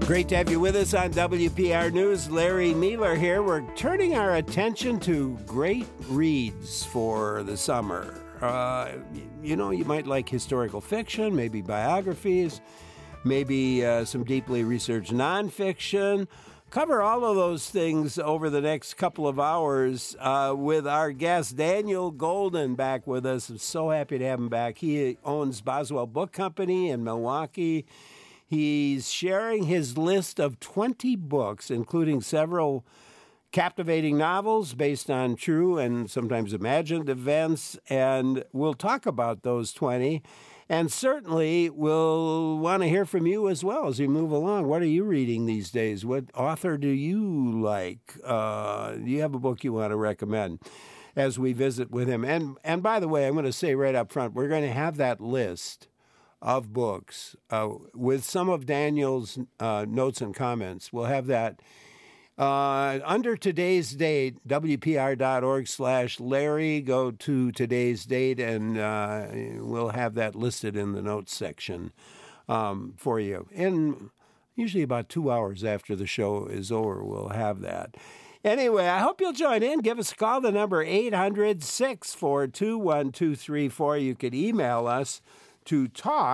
Great to have you with us on WPR News. Larry Mealer here. We're turning our attention to great reads for the summer. You might like historical fiction, maybe biographies, maybe some deeply researched nonfiction. Cover all of those things over the next couple of hours with our guest, Daniel Golden, back with us. I'm so happy to have him back. He owns Boswell Book Company in Milwaukee. He's sharing his list of 20 books, including several captivating novels based on true and sometimes imagined events, and we'll talk about those 20. And certainly we'll want to hear from you as well as we move along. What are you reading these days? What author do you like? Do you have a book you want to recommend as we visit with him? And by the way, I'm going to say right up front, we're going to have that list of books with some of Daniel's notes and comments. We'll have that under today's date, WPR.org/Larry. Go to today's date, and we'll have that listed in the notes section for you. And usually about 2 hours after the show is over, we'll have that. Anyway, I hope you'll join in. Give us a call. The number 800-642-1234. You could email us to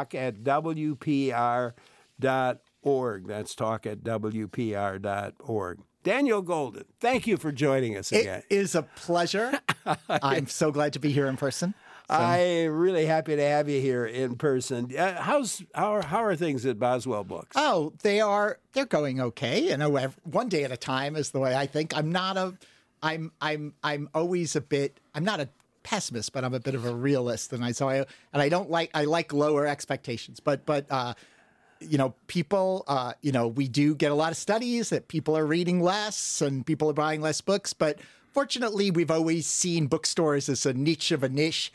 talk@WPR.org. That's talk@WPR.org. Daniel Golden, thank you for joining us again. It is a pleasure. I'm so glad to be here in person. I'm really happy to have you here in person. How are things at Boswell Books? Oh, they're going okay. You know, one day at a time is the way I think. I'm always a bit. I'm not a pessimist, but I'm a bit of a realist, and I like lower expectations. But people, we do get a lot of studies that people are reading less and people are buying less books. But fortunately, we've always seen bookstores as a niche of a niche,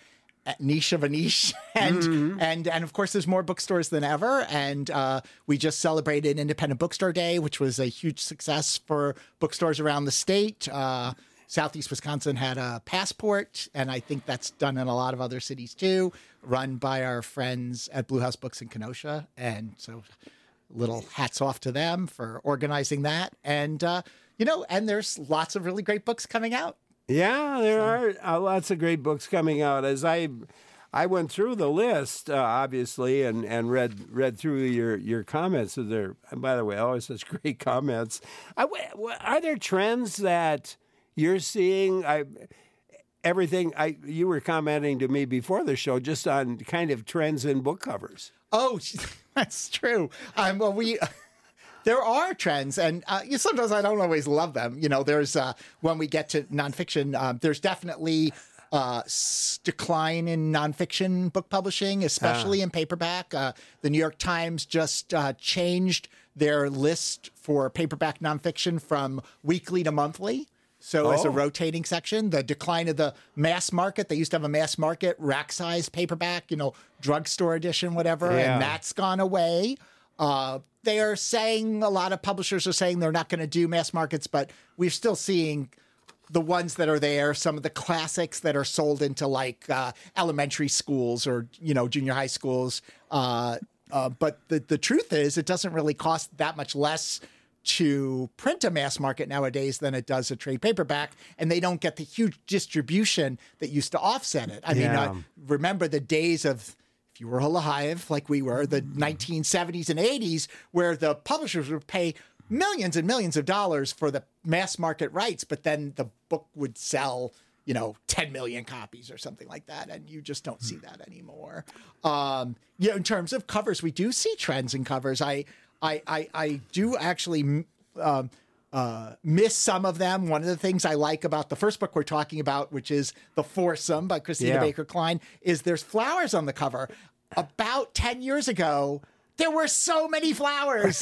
and of course, there's more bookstores than ever. And we just celebrated Independent Bookstore Day, which was a huge success for bookstores around the state. Southeast Wisconsin had a Passport, and I think that's done in a lot of other cities too, run by our friends at Blue House Books in Kenosha. And so little hats off to them for organizing that. And, and there's lots of really great books coming out. Yeah, there are lots of great books coming out. As I went through the list, obviously, and read through your comments. And by the way, always such great comments. Are there trends that you're seeing? You were commenting to me before the show just on kind of trends in book covers. Oh, that's true. There are trends, and sometimes I don't always love them. There's when we get to nonfiction, there's definitely decline in nonfiction book publishing, especially in paperback. The New York Times just changed their list for paperback nonfiction from weekly to monthly. So as a rotating section, the decline of the mass market, they used to have a mass market, rack-sized paperback, drugstore edition, whatever, and that's gone away. They are saying, a lot of publishers are saying they're not going to do mass markets, but we're still seeing the ones that are there, some of the classics that are sold into like elementary schools or, junior high schools. But the truth is it doesn't really cost that much less to print a mass market nowadays than it does a trade paperback, and they don't get the huge distribution that used to offset it. I mean, remember the days of, if you were alive like we were, the 1970s and 80s, where the publishers would pay millions and millions of dollars for the mass market rights, but then the book would sell 10 million copies or something like that. And you just don't see that anymore. In terms of covers, we do see trends in covers. I do actually miss some of them. One of the things I like about the first book we're talking about, which is The Foursome by Christina Baker Klein, is there's flowers on the cover. About 10 years ago, there were so many flowers,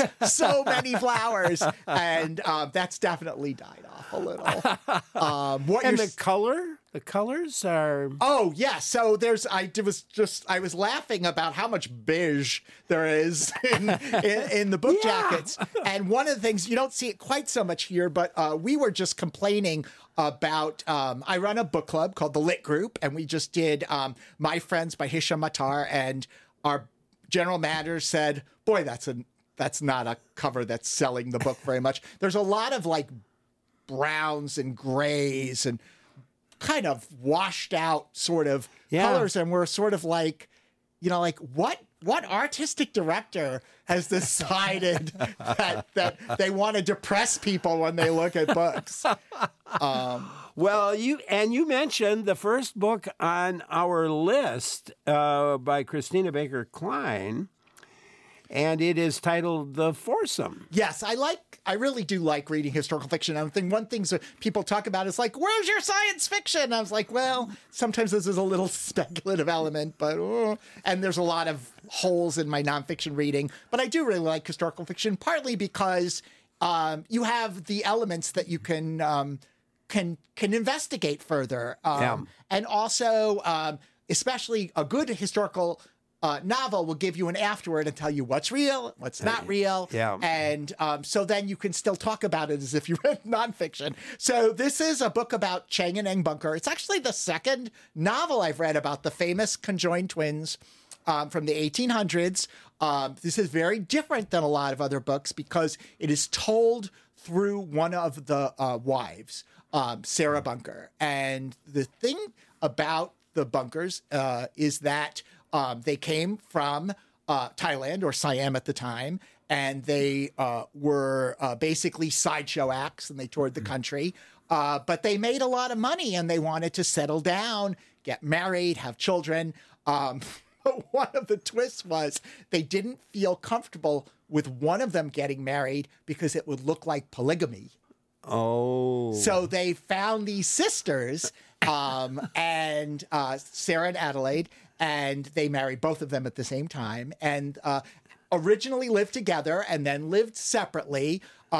and that's definitely died off a little. The color? The colors are... Oh, yeah. So I was laughing about how much beige there is in the book jackets. And one of the things, you don't see it quite so much here, but we were just complaining about, I run a book club called The Lit Group, and we just did My Friends by Hisham Attar, and our general manager said, boy, that's a that's not a cover that's selling the book very much. There's a lot of like browns and grays and kind of washed out sort of colors, and we're sort of like, like what artistic director has decided that they want to depress people when they look at books? Well, you mentioned the first book on our list by Christina Baker Klein, and it is titled The Foursome. Yes, I really do like reading historical fiction. I think one thing that people talk about is like, where's your science fiction? I was like, well, sometimes this is a little speculative element, but and there's a lot of holes in my nonfiction reading. But I do really like historical fiction, partly because you have the elements that you can investigate further, and also especially a good historical novel will give you an afterword and tell you what's real, what's not real. And so then you can still talk about it as if you read nonfiction. So this is a book about Chang and Eng Bunker. It's actually the second novel I've read about the famous conjoined twins from the 1800s. This is very different than a lot of other books because it is told through one of the wives, Sarah Bunker. And the thing about the Bunkers is that they came from Thailand, or Siam at the time, and they were basically sideshow acts, and they toured the country. But they made a lot of money, and they wanted to settle down, get married, have children. But one of the twists was they didn't feel comfortable with one of them getting married because it would look like polygamy. Oh. So they found these sisters, and Sarah and Adelaide, and they married both of them at the same time, and originally lived together and then lived separately.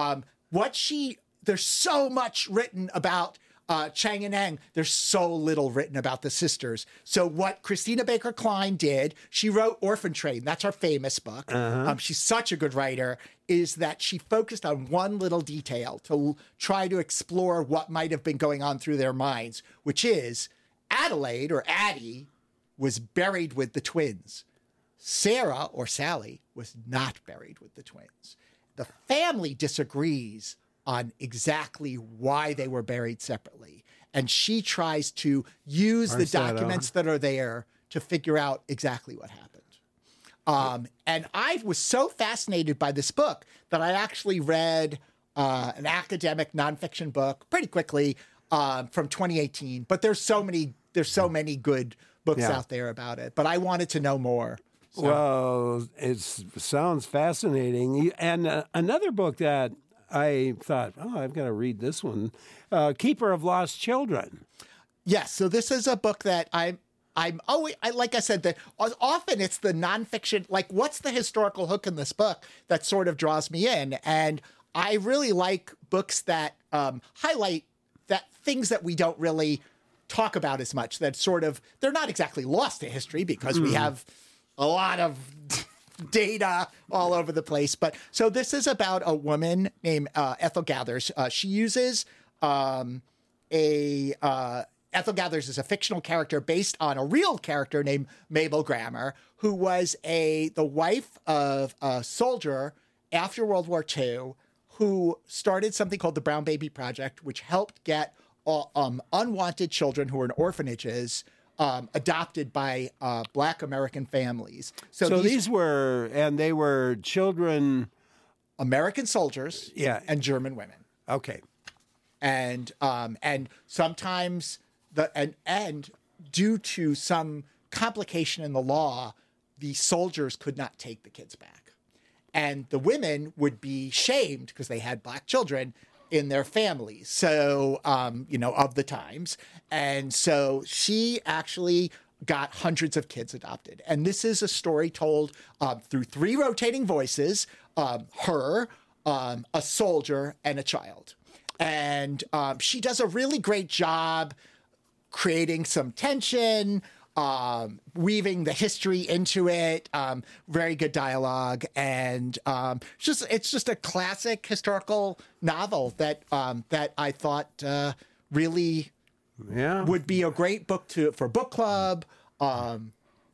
There's so much written about Chang and Eng. There's so little written about the sisters. So what Christina Baker Klein did, she wrote Orphan Train. That's her famous book. She's such a good writer, is that she focused on one little detail to try to explore what might have been going on through their minds, which is Adelaide, or Addie, was buried with the twins. Sarah, or Sally, was not buried with the twins. The family disagrees on exactly why they were buried separately. And she tries to use the documents that are there to figure out exactly what happened. And I was so fascinated by this book that I actually read an academic nonfiction book pretty quickly from 2018. But there's so many good books out there about it. But I wanted to know more. So. Well, it sounds fascinating. And another book that I thought, I've got to read this one, Keeper of Lost Children. Yes, so this is a book that I'm always, like I said, that often it's the nonfiction, like what's the historical hook in this book that sort of draws me in. And I really like books that highlight that things that we don't really talk about as much, that sort of, they're not exactly lost to history because we have a lot of data all over the place. But so this is about a woman named Ethel Gathers. She uses Ethel Gathers is a fictional character based on a real character named Mabel Grammer, who was the wife of a soldier after World War II who started something called the Brown Baby Project, which helped get unwanted children who were in orphanages adopted by Black American families. So these were children, American soldiers, and German women. Okay, and sometimes and due to some complication in the law, the soldiers could not take the kids back, and the women would be shamed because they had Black children in their families. So, of the times. And so she actually got hundreds of kids adopted. And this is a story told through three rotating voices, her, a soldier, and a child. And she does a really great job creating some tension, weaving the history into it, very good dialogue, and it's just a classic historical novel that I thought really would be a great book for book club.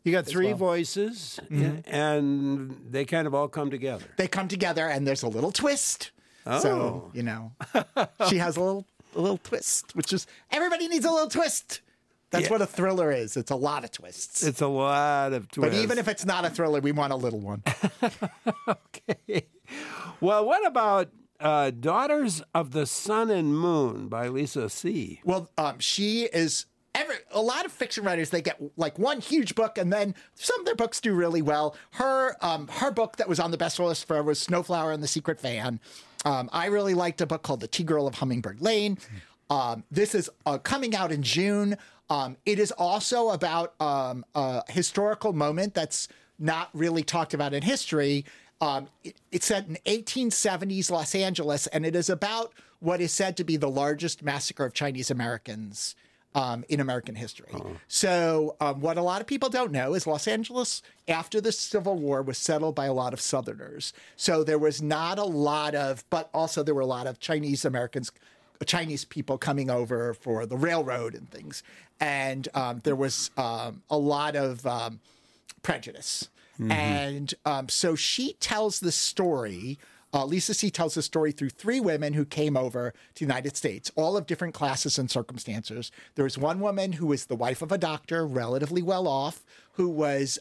You got three voices, and they kind of all come together. They come together, and there's a little twist. Oh. So, she has a little twist, which is everybody needs a little twist. That's what a thriller is. It's a lot of twists. It's a lot of twists. But even if it's not a thriller, we want a little one. Okay. Well, what about Daughters of the Sun and Moon by Lisa See? Well, she is... a lot of fiction writers, they get like one huge book, and then some of their books do really well. Her book that was on the bestseller list forever was Snowflower and the Secret Fan. I really liked a book called The Tea Girl of Hummingbird Lane. This is coming out in June. It is also about a historical moment that's not really talked about in history. It's set in 1870s Los Angeles, and it is about what is said to be the largest massacre of Chinese Americans in American history. So what a lot of people don't know is Los Angeles, after the Civil War, was settled by a lot of Southerners. So there was not a lot of, but also there were a lot of Chinese people coming over for the railroad and things. And there was a lot of prejudice. And so she tells the story. Lisa See tells the story through three women who came over to the United States, all of different classes and circumstances. There was one woman who was the wife of a doctor, relatively well off, who was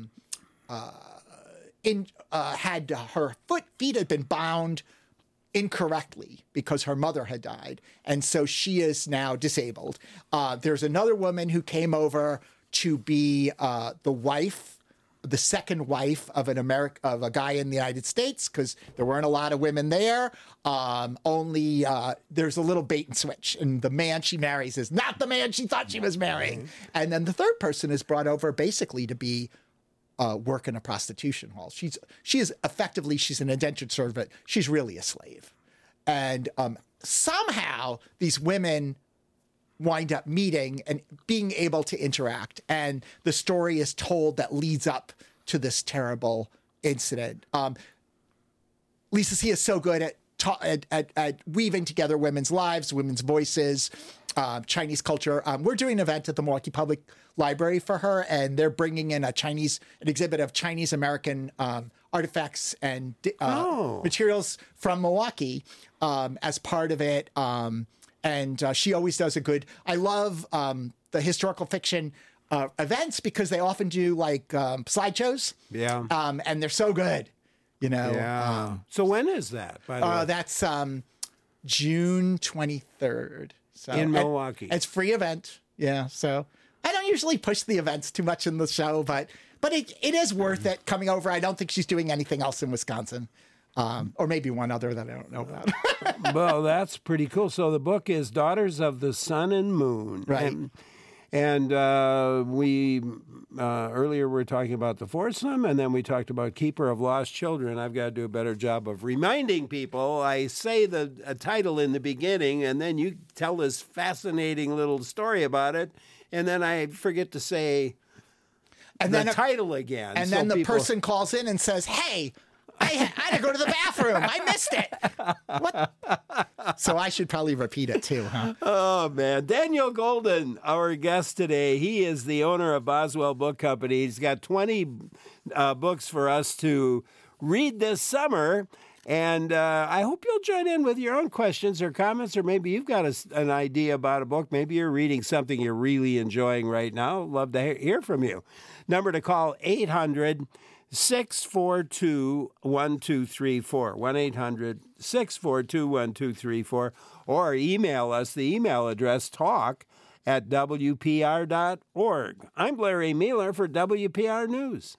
had her feet had been bound incorrectly because her mother had died, and so she is now disabled. There's another woman who came over to be the second wife of of a guy in the United States, because there weren't a lot of women there. There's a little bait and switch, and the man she marries is not the man she thought she was marrying. And then the third person is brought over basically to be work in a prostitution hall. She's an indentured servant. She's really a slave. And somehow these women wind up meeting and being able to interact. And the story is told that leads up to this terrible incident. Lisa See is so good at weaving together women's lives, women's voices, Chinese culture. We're doing an event at the Milwaukee Public Library for her, and they're bringing in an exhibit of Chinese American artifacts and materials from Milwaukee as part of it. And she always does I love the historical fiction events because they often do like slideshows. Yeah. And they're so good, Yeah. So when is that, by the way? That's June 23rd. So, in Milwaukee. It's a free event. Yeah. So I don't usually push the events too much in the show, but it is worth it coming over. I don't think she's doing anything else in Wisconsin. Or maybe one other that I don't know about. Well, that's pretty cool. So the book is Daughters of the Sun and Moon. Right. And we earlier we were talking about the foursome, and then we talked about Keeper of Lost Children. I've got to do a better job of reminding people. I say the title in the beginning, and then you tell this fascinating little story about it, and then I forget to say the title again. And then the person calls in and says, hey, I had to go to the bathroom. I missed it. What? So I should probably repeat it too, huh? Oh, man. Daniel Golden, our guest today. He is the owner of Boswell Book Company. He's got 20 books for us to read this summer. And I hope you'll join in with your own questions or comments, or maybe you've got an idea about a book. Maybe you're reading something you're really enjoying right now. Love to hear from you. Number to call, 800-642-1234, 1-800-642-1234, or email us. The email address, talk@wpr.org. I'm Larry Meiler for WPR News.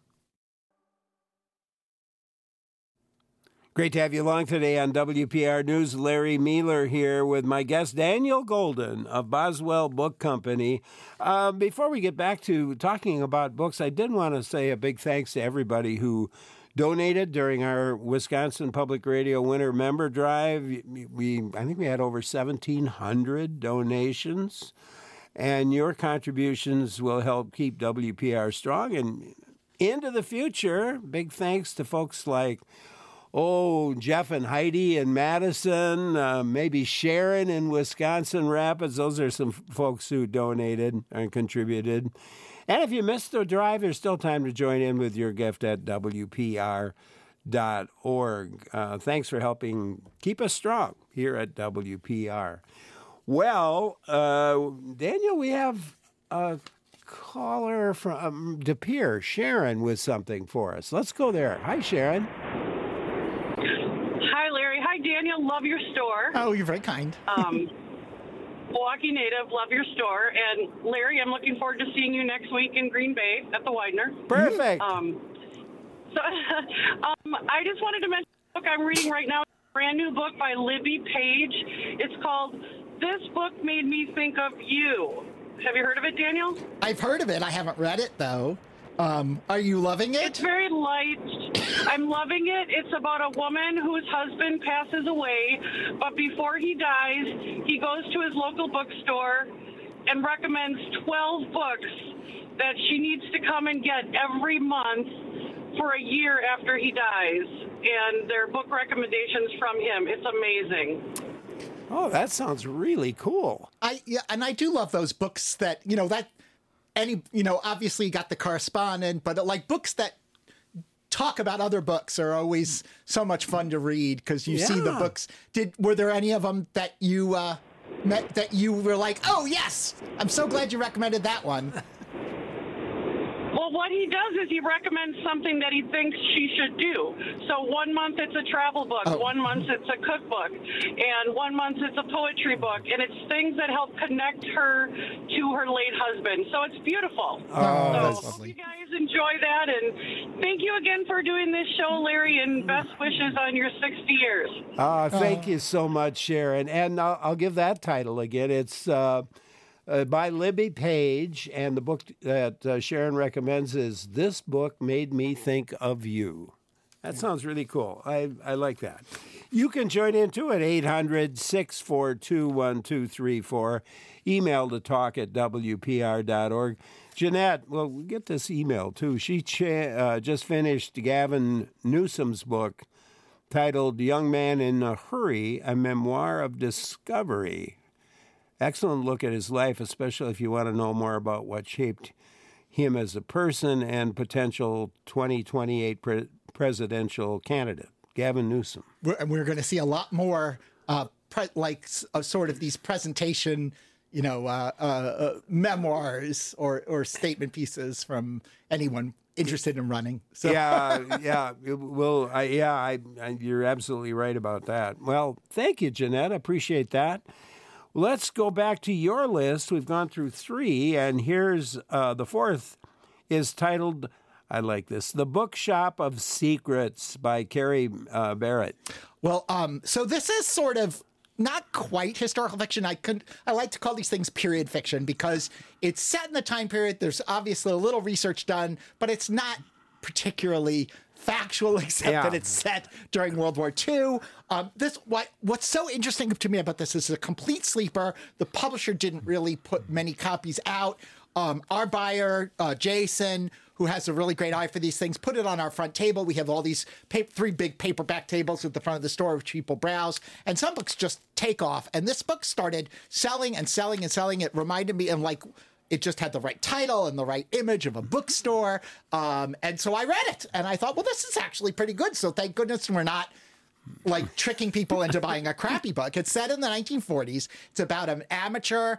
Great to have you along today on WPR News. Larry Meiler here with my guest, Daniel Golden of Boswell Book Company. Before we get back to talking about books, I did want to say a big thanks to everybody who donated during our Wisconsin Public Radio Winter Member Drive. I think we had over 1,700 donations, and your contributions will help keep WPR strong and into the future. Big thanks to folks like Jeff and Heidi in Madison, maybe Sharon in Wisconsin Rapids. Those are some folks who donated and contributed. And if you missed the drive, there's still time to join in with your gift at WPR.org. Thanks for helping keep us strong here at WPR. Well, Daniel, we have a caller from De Pere, Sharon, with something for us. Let's go there. Hi, Sharon. Hi, Larry. Hi, Daniel. Love your store. Oh, you're very kind. Milwaukee native, love your store. And Larry, I'm looking forward to seeing you next week in Green Bay at the Widener. Perfect. So I just wanted to mention the book I'm reading right now. A brand new book by Libby Page. It's called This Book Made Me Think of You. Have you heard of it, Daniel? I've heard of it. I haven't read it, though. Are you loving it? It's very light. I'm loving it. It's about a woman whose husband passes away, but before he dies, he goes to his local bookstore and recommends 12 books that she needs to come and get every month for a year after he dies. And they're book recommendations from him. It's amazing. Oh, that sounds really cool. And I do love those books that, obviously you got the correspondent, but like books that talk about other books are always so much fun to read because you see the books. Were there any of them that you met that you were like, oh yes, I'm so glad you recommended that one? Well, what he does is he recommends something that he thinks she should do. So 1 month it's a travel book, 1 month it's a cookbook, and 1 month it's a poetry book. And it's things that help connect her to her late husband. So it's beautiful. Oh, so that's lovely. Hope you guys enjoy that. And thank you again for doing this show, Larry, and best wishes on your 60 years. Thank you so much, Sharon. And I'll give that title again. It's by Libby Page, and the book that Sharon recommends is This Book Made Me Think of You. That sounds really cool. I like that. You can join in too at 800-642-1234. Email to talk@wpr.org. Jeanette, well, we get this email too. She just finished Gavin Newsom's book titled Young Man in a Hurry, a Memoir of Discovery. Excellent look at his life, especially if you want to know more about what shaped him as a person and potential 2028 presidential candidate, Gavin Newsom. We're going to see a lot more sort of these presentation, memoirs or statement pieces from anyone interested in running. So. Yeah. Well, you're absolutely right about that. Well, thank you, Jeanette. I appreciate that. Let's go back to your list. We've gone through 3, and here's the 4th is titled, I like this, The Bookshop of Secrets by Carrie Barrett. Well, so this is sort of not quite historical fiction. I like to call these things period fiction because it's set in the time period. There's obviously a little research done, but it's not particularly factual, except that it's set during World War II. What's so interesting to me about this is it's a complete sleeper. The publisher didn't really put many copies out. Our buyer, Jason, who has a really great eye for these things, put it on our front table. We have all these 3 big paperback tables at the front of the store which people browse, and some books just take off. And this book started selling and selling and selling. It reminded me of it just had the right title and the right image of a bookstore. And so I read it and I thought, well, this is actually pretty good. So thank goodness we're not tricking people into buying a crappy book. It's set in the 1940s. It's about an amateur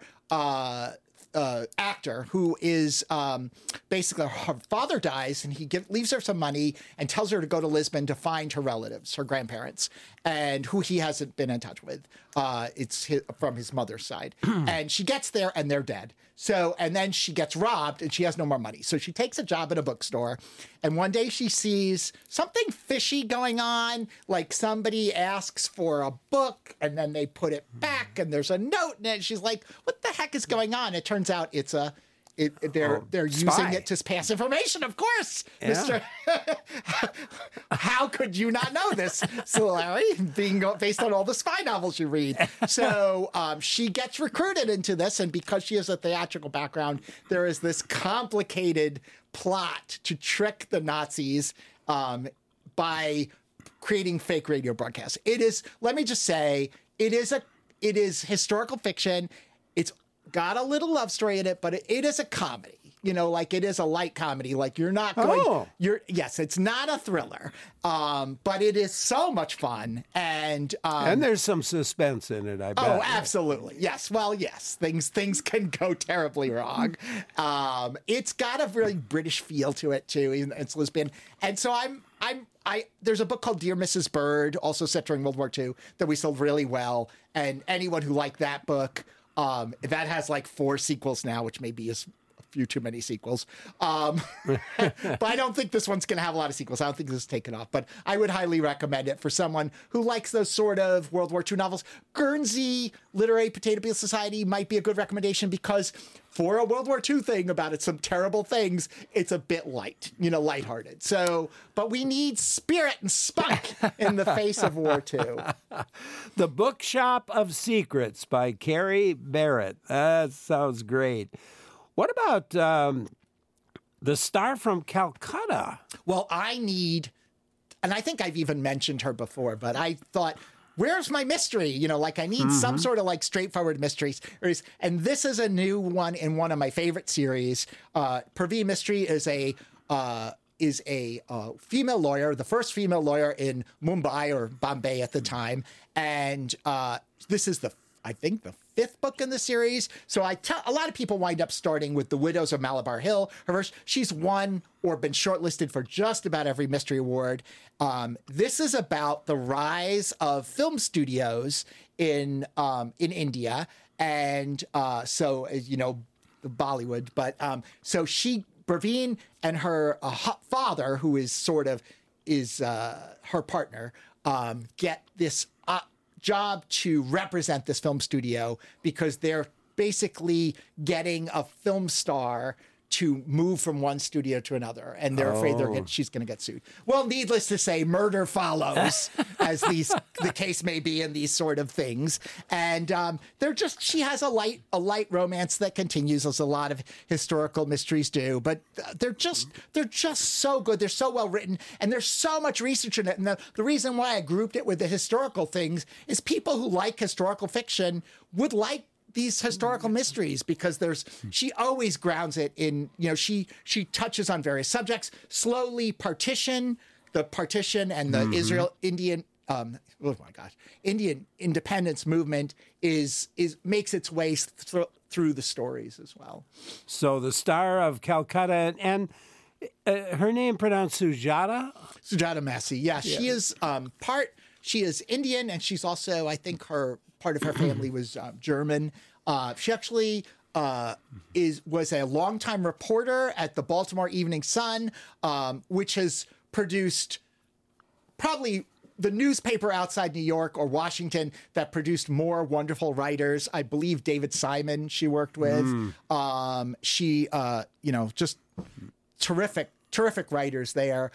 actor who is basically her father dies and he leaves her some money and tells her to go to Lisbon to find her relatives, her grandparents, and who he hasn't been in touch with. It's from his mother's side. And she gets there and they're dead. So, and then she gets robbed and she has no more money. So she takes a job at a bookstore. And one day she sees something fishy going on. Like somebody asks for a book and then they put it back and there's a note in it. She's like, what the heck is going on? It turns out it's they're using it to pass information, of course, Mr. How could you not know this, Larry, being based on all the spy novels you read? So she gets recruited into this, and because she has a theatrical background, there is this complicated plot to trick the Nazis by creating fake radio broadcasts. It is, let me just say, it is historical fiction. It's got a little love story in it, but it is a comedy. like it is a light comedy. Like you're not going, Oh. yes, it's not a thriller, but it is so much fun. And there's some suspense in it, I bet. oh, absolutely. Yes. Well, yes, things can go terribly wrong. It's got a really British feel to it too. It's Lisbon. And so there's a book called Dear Mrs. Bird, also set during World War II, that we sold really well. And anyone who liked that book, that has like 4 sequels now, which maybe is a few too many sequels. But I don't think this one's going to have a lot of sequels. I don't think this is taken off. But I would highly recommend it for someone who likes those sort of World War II novels. Guernsey Literary Potato Peel Society might be a good recommendation because for a World War II thing about it, some terrible things, it's a bit light, lighthearted. So, but we need spirit and spunk in the face of War II. The Bookshop of Secrets by Carrie Barrett. That sounds great. What about The Star from Calcutta? Well, and I think I've even mentioned her before, but I thought, where's my mystery? I need some sort of like straightforward mysteries. And this is a new one in one of my favorite series. Purvi Mistry is a female lawyer, the first female lawyer in Mumbai or Bombay at the time. And this is I think the 5th book in the series. So a lot of people wind up starting with The Widows of Malabar Hill. She's won or been shortlisted for just about every mystery award. This is about the rise of film studios in India. And so, Bollywood. But so Praveen and her father, who is her partner, get this job to represent this film studio because they're basically getting a film star to move from one studio to another, and they're afraid she's going to get sued. Well, needless to say, murder follows, as the case may be in these sort of things. And she has a light romance that continues, as a lot of historical mysteries do. But they're just so good. They're so well written, and there's so much research in it. And the reason why I grouped it with the historical things is people who like historical fiction would like these historical mysteries because she always grounds it in, she touches on various subjects. Slowly partition and the Indian independence movement makes its way through the stories as well. So The Star of Calcutta, and her name pronounced Sujata? Sujata Massey. Yeah, she is she is Indian, and she's also, I think part of her family was German. She actually was a longtime reporter at the Baltimore Evening Sun, which has produced probably the newspaper outside New York or Washington that produced more wonderful writers. I believe David Simon she worked with. She, just terrific writers there.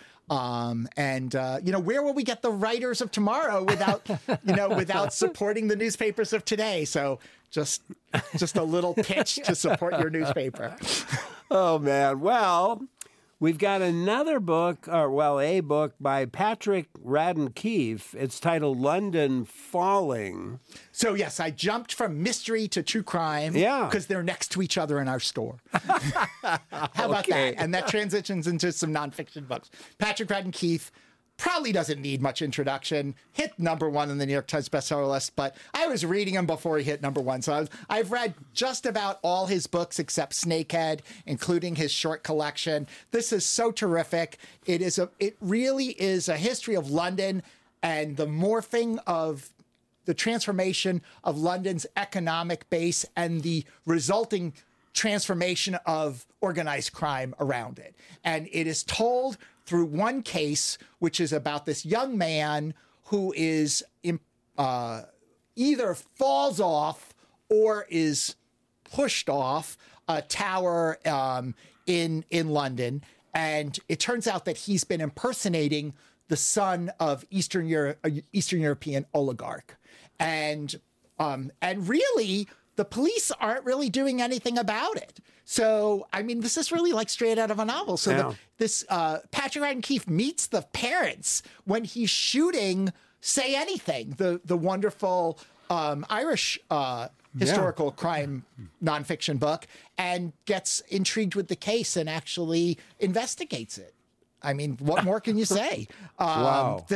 Where will we get the writers of tomorrow without supporting the newspapers of today? So just a little pitch to support your newspaper. Oh, man. Well, we've got another book, a book by Patrick Radden Keefe. It's titled London Falling. So, yes, I jumped from mystery to true crime. Yeah. Because they're next to each other in our store. How about that? And that transitions into some nonfiction books. Patrick Radden Keefe probably doesn't need much introduction. Hit #1 on the New York Times bestseller list, but I was reading him before he hit #1. So I've read just about all his books except Snakehead, including his short collection. This is so terrific. It really is a history of London and the morphing of the transformation of London's economic base and the resulting transformation of organized crime around it. And it is told through one case, which is about this young man who is either falls off or is pushed off a tower in London. And it turns out that he's been impersonating the son of Eastern European oligarch. And really, the police aren't really doing anything about it. So, I mean, this is really like straight out of a novel. So Patrick Radden Keefe meets the parents when he's shooting Say Anything, the wonderful Irish historical crime nonfiction book and gets intrigued with the case and actually investigates it. I mean, what more can you say? Wow.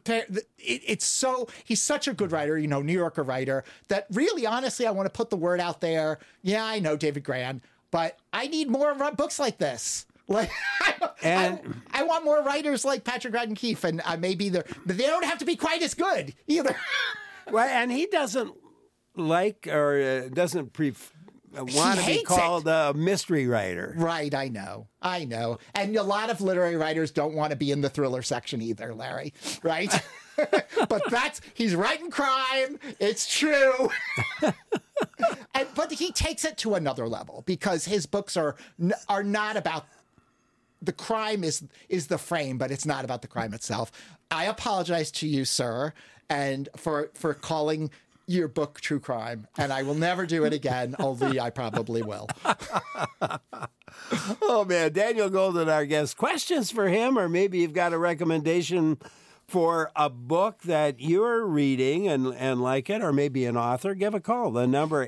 He's such a good writer, New Yorker writer, that really, honestly, I want to put the word out there. Yeah, I know David Grann, but I need more books like this. Like, I want more writers like Patrick Radden Keefe, and maybe they don't have to be quite as good either. Well, and he doesn't like or doesn't want to be called a mystery writer. Right, I know. And a lot of literary writers don't want to be in the thriller section either, Larry, right? But he's writing crime. It's true. But he takes it to another level because his books are not about the crime is the frame, but it's not about the crime itself. I apologize to you, sir, and for calling your book true crime, and I will never do it again, although I probably will. Oh, man. Daniel Golden, our guest. Questions for him, or maybe you've got a recommendation for a book that you're reading and like it, or maybe an author, give a call. The number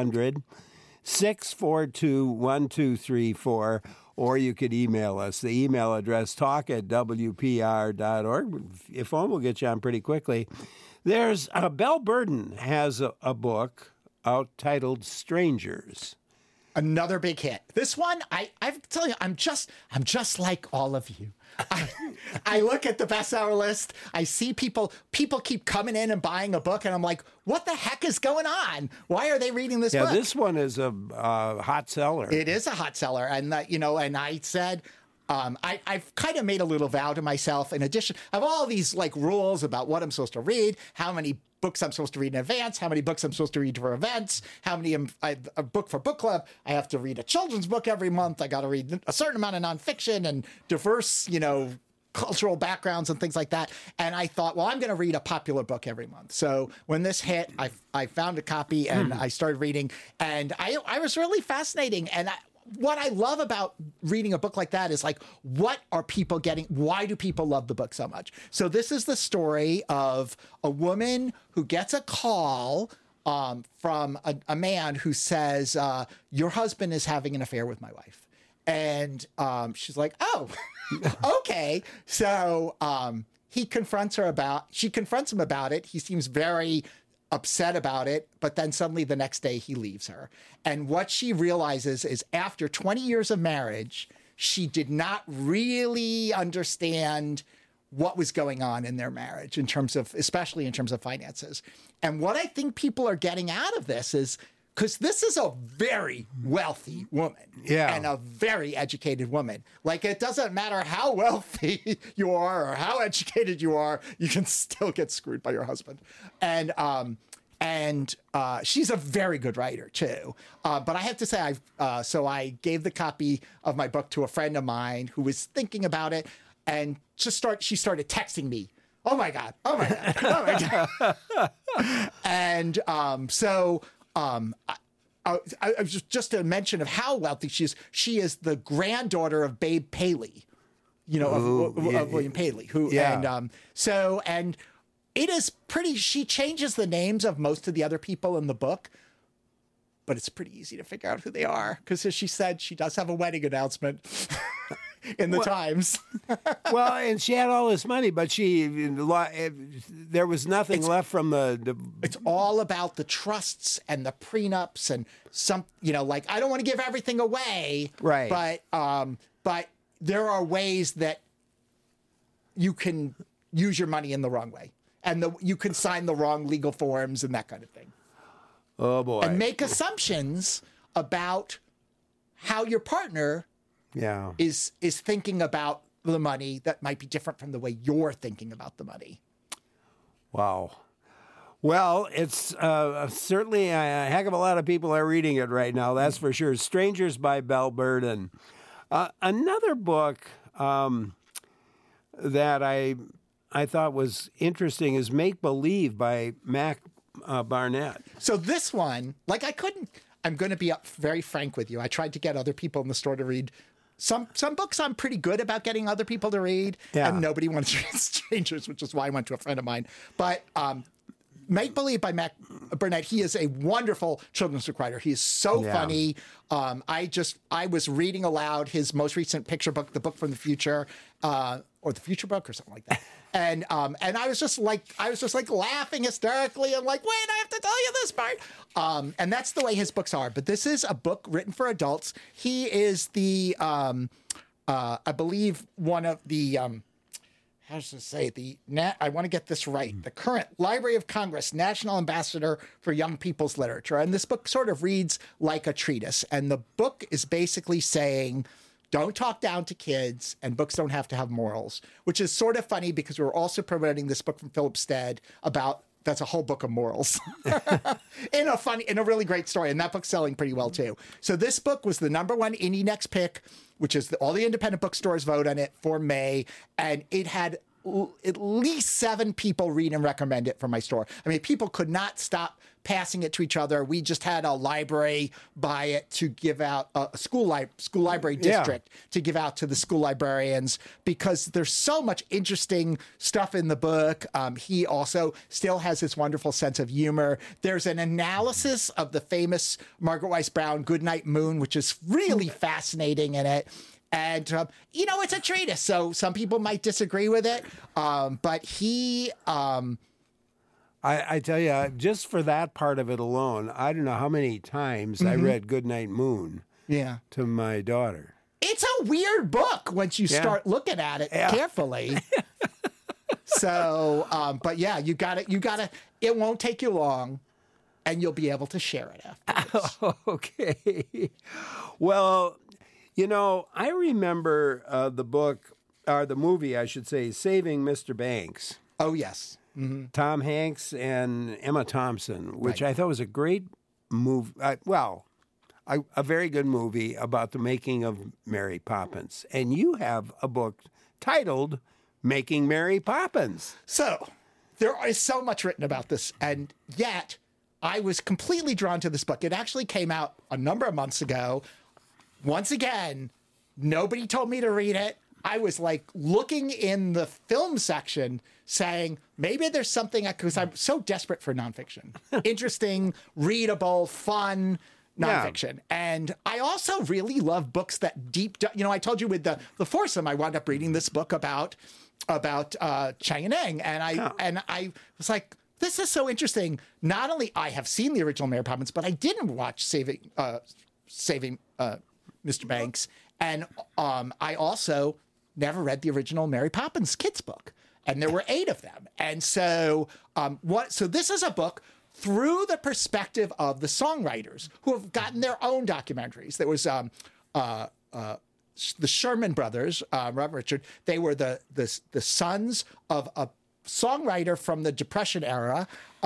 800-642-1234, or you could email us. The email address, talk@wpr.org. Your phone will get you on pretty quickly. There's Belle Burden has a book out titled Strangers. Another big hit. This one, I tell you, I'm just like all of you. I look at the bestseller list. I see people keep coming in and buying a book, and I'm like, what the heck is going on? Why are they reading this book? Yeah, this one is a hot seller. It is a hot seller, and and I said. I've kind of made a little vow to myself. In addition, I have all these rules about what I'm supposed to read, how many books I'm supposed to read in advance, how many books I'm supposed to read for events, how many a book for book club. I have to read a children's book every month. I got to read a certain amount of nonfiction and diverse, cultural backgrounds and things like that. And I thought, well, I'm going to read a popular book every month. So when this hit, I found a copy and I started reading, and I was really fascinating. And what I love about reading a book like that is what are people getting? Why do people love the book so much? So this is the story of a woman who gets a call from a man who says, your husband is having an affair with my wife. And she's like, oh, okay. So she confronts him about it. He seems very upset about it, but then suddenly the next day he leaves her. And what she realizes is after 20 years of marriage, she did not really understand what was going on in their marriage especially in terms of finances. And what I think people are getting out of this is, because this is a very wealthy woman and a very educated woman. It doesn't matter how wealthy you are or how educated you are, you can still get screwed by your husband. And she's a very good writer too. But I have to say, I gave the copy of my book to a friend of mine who was thinking about it, and she started texting me. Oh my God. And I was just a mention of how wealthy she is. She is the granddaughter of Babe Paley, of William Paley, and it is pretty. She changes the names of most of the other people in the book, but it's pretty easy to figure out who they are because, as she said, she does have a wedding announcement in the Times. Well, and she had all this money, but there was nothing left from the. It's all about the trusts and the prenups and I don't want to give everything away, right? But there are ways that you can use your money in the wrong way, and you can sign the wrong legal forms and that kind of thing. Oh boy! And make assumptions about how your partner is thinking about the money that might be different from the way you're thinking about the money. Wow. Well, it's certainly a heck of a lot of people are reading it right now. That's for sure. Strangers by Belle Burden. Another book that I thought was interesting is Make Believe by Mac Barnett. So this one, I'm going to be very frank with you. I tried to get other people in the store to read some books. I'm pretty good about getting other people to read, and nobody wanted to read Strangers, which is why I went to a friend of mine. But Make Believe by Mac Burnett. He is a wonderful children's book writer. He is so funny. I was reading aloud his most recent picture book, The Book from the Future, or The Future Book or something like that. And I was just like laughing hysterically. I'm like, wait, I have to tell you this part. And that's the way his books are. But this is a book written for adults. He is the, I believe, one of the, how should I say, I want to get this right, the current Library of Congress National Ambassador for Young People's Literature. And this book sort of reads like a treatise. And the book is basically saying, don't talk down to kids, and books don't have to have morals, which is sort of funny because we were also promoting this book from Philip Stead about, that's a whole book of morals in a really great story. And that book's selling pretty well too. So this book was the #1 Indie Next pick, which is all the independent bookstores vote on it for May. And it had at least 7 people read and recommend it from my store. I mean, people could not stop passing it to each other. We just had a library buy it to give out, a school library district to give out to the school librarians, because there's so much interesting stuff in the book. He also still has this wonderful sense of humor. There's an analysis of the famous Margaret Wise Brown Goodnight Moon, which is really fascinating in it. And, it's a treatise, so some people might disagree with it. But he... I tell you, just for that part of it alone, I don't know how many times I read Goodnight Moon to my daughter. It's a weird book once you start looking at it carefully. So, but yeah, you got to, it won't take you long, and you'll be able to share it afterwards. Okay. Well, I remember the book, or the movie, I should say, Saving Mr. Banks. Oh, yes. Mm-hmm. Tom Hanks and Emma Thompson, which I thought was a great movie. A very good movie about the making of Mary Poppins. And you have a book titled Making Mary Poppins. So there is so much written about this, and yet I was completely drawn to this book. It actually came out a number of months ago. Once again, nobody told me to read it. I was like looking in the film section saying, maybe there's something, because I'm so desperate for nonfiction. Interesting, readable, fun nonfiction. And I also really love books that I told you with the foursome, I wound up reading this book about Chang and Eng. And I was like, this is so interesting. Not only I have seen the original Mary Poppins, but I didn't watch Saving Mr. Banks. And I also never read the original Mary Poppins kids book. And there were 8 of them. And so so this is a book through the perspective of the songwriters who have gotten their own documentaries. There was the Sherman brothers, Rob Richard. They were the sons of a songwriter from the Depression era.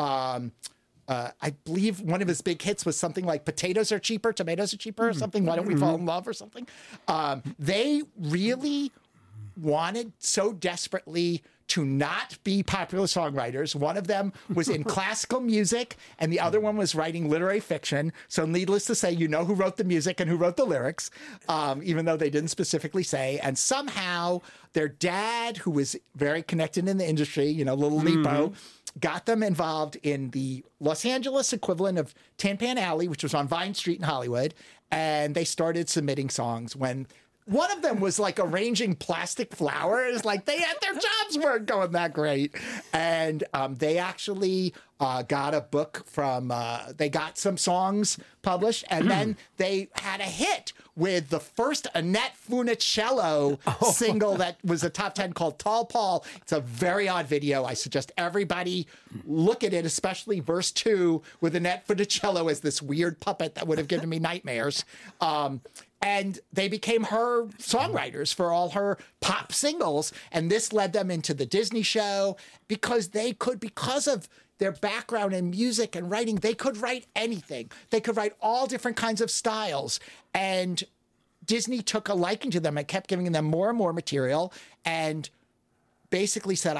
I believe one of his big hits was something like "Potatoes are cheaper, tomatoes are cheaper," or something. "Why don't we fall in love?" or something. They really wanted so desperately to not be popular songwriters. One of them was in classical music, and the other one was writing literary fiction. So needless to say, who wrote the music and who wrote the lyrics, even though they didn't specifically say. And somehow their dad, who was very connected in the industry, Little Lipo, got them involved in the Los Angeles equivalent of Tan Pan Alley, which was on Vine Street in Hollywood. And they started submitting songs when one of them was like arranging plastic flowers. Like their jobs weren't going that great. And they actually got a book they got some songs published, and then they had a hit with the first Annette Funicello single that was a top 10 called Tall Paul. It's a very odd video. I suggest everybody look at it, especially verse 2 with Annette Funicello as this weird puppet that would have given me nightmares. And they became her songwriters for all her pop singles. And this led them into the Disney show because of their background in music and writing, they could write anything. They could write all different kinds of styles. And Disney took a liking to them and kept giving them more and more material and basically said,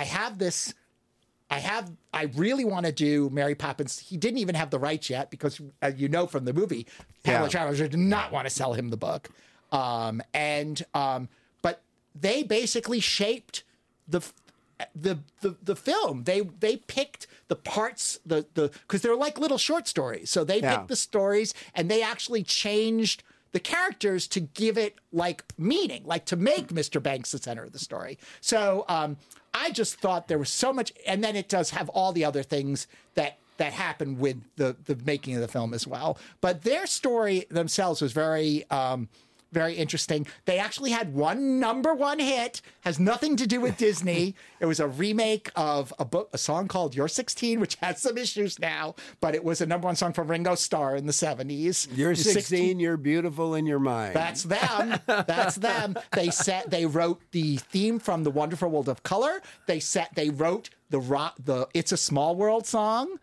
I really want to do Mary Poppins. He didn't even have the rights yet because, as you know from the movie, Pamela Travers did not want to sell him the book. But they basically shaped the film. They picked the parts because they're like little short stories. So they picked the stories and they actually changed the characters to give it like meaning, like to make Mr. Banks the center of the story. So I just thought there was so much, and then it does have all the other things that happened with the making of the film as well. But their story themselves was very very interesting. They actually had one #1 hit, has nothing to do with Disney. It was a remake of a song called You're 16, which has some issues now, but it was a #1 song from Ringo Starr in the 70s. You're 16, you're beautiful in your mind. That's them. That's them. They wrote the theme from The Wonderful World of Color. They wrote the It's a Small World song.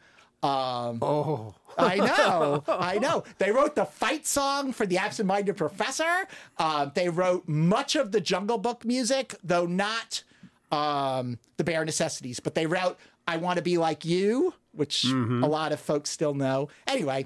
I know. They wrote the fight song for The Absent-Minded Professor. They wrote much of the Jungle Book music, though not The Bare Necessities. But they wrote I Want to Be Like You, which a lot of folks still know. Anyway,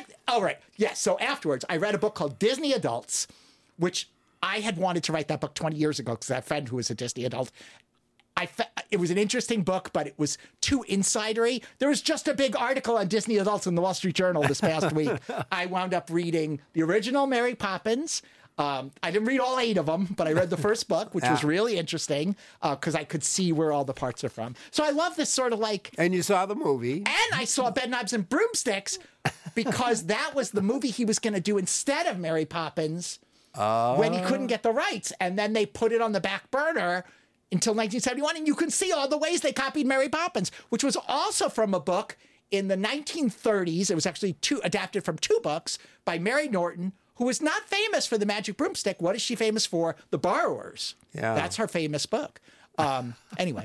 so afterwards, I read a book called Disney Adults, which I had wanted to write that book 20 years ago because I had a friend who was a Disney adult. It was an interesting book, but it was too insidery. There was just a big article on Disney Adults in the Wall Street Journal this past week. I wound up reading the original Mary Poppins. I didn't read all 8 of them, but I read the first book, which was really interesting because I could see where all the parts are from. So I love this sort of like... And you saw the movie. And I saw Bedknobs and Broomsticks because that was the movie he was going to do instead of Mary Poppins when he couldn't get the rights. And then they put it on the back burner until 1971, and you can see all the ways they copied Mary Poppins, which was also from a book in the 1930s. It was actually adapted from 2 books by Mary Norton, who was not famous for The Magic Broomstick. What is she famous for? The Borrowers. Yeah. That's her famous book. Anyway.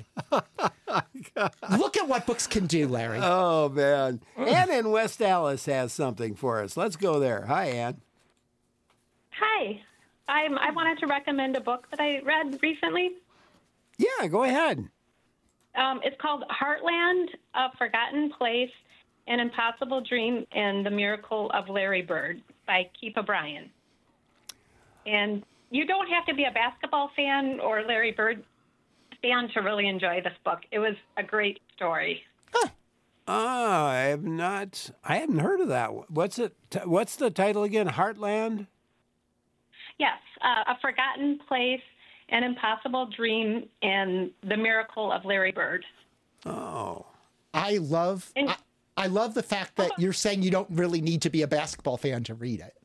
Look at what books can do, Larry. Oh, man. Ann in West Allis has something for us. Let's go there. Hi, Ann. Hi. I wanted to recommend a book that I read recently. Yeah, go ahead. It's called Heartland, A Forgotten Place, An Impossible Dream, and the Miracle of Larry Bird by Keith O'Brien. And you don't have to be a basketball fan or Larry Bird fan to really enjoy this book. It was a great story. Huh. I hadn't heard of that one. What's the title again? Heartland? Yes, A Forgotten Place, An Impossible Dream, and the Miracle of Larry Bird. Oh. I love the fact that you're saying you don't really need to be a basketball fan to read it.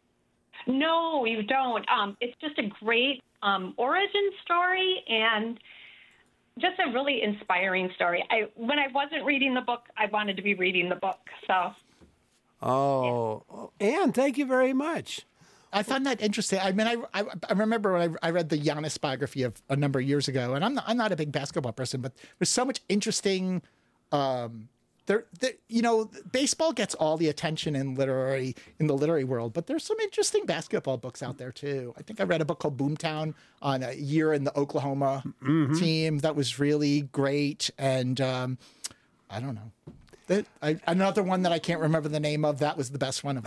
No, you don't. It's just a great origin story and just a really inspiring story. When I wasn't reading the book, I wanted to be reading the book. So. Oh, yeah. Ann, thank you very much. I found that interesting. I mean, I remember when I read the Giannis biography of a number of years ago, and I'm not a big basketball person, but there's so much interesting. Baseball gets all the attention in the literary world, but there's some interesting basketball books out there too. I think I read a book called Boomtown on a year in the Oklahoma team that was really great, and I don't know. Another one that I can't remember the name of, that was the best one of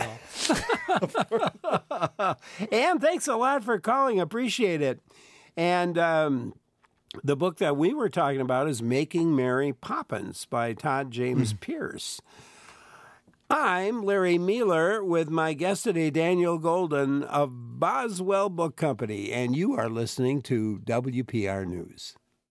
all. Ann, thanks a lot for calling. Appreciate it. And the book that we were talking about is Making Mary Poppins by Todd James Pierce. I'm Larry Meeler with my guest today, Daniel Golden of Boswell Book Company, and you are listening to WPR News.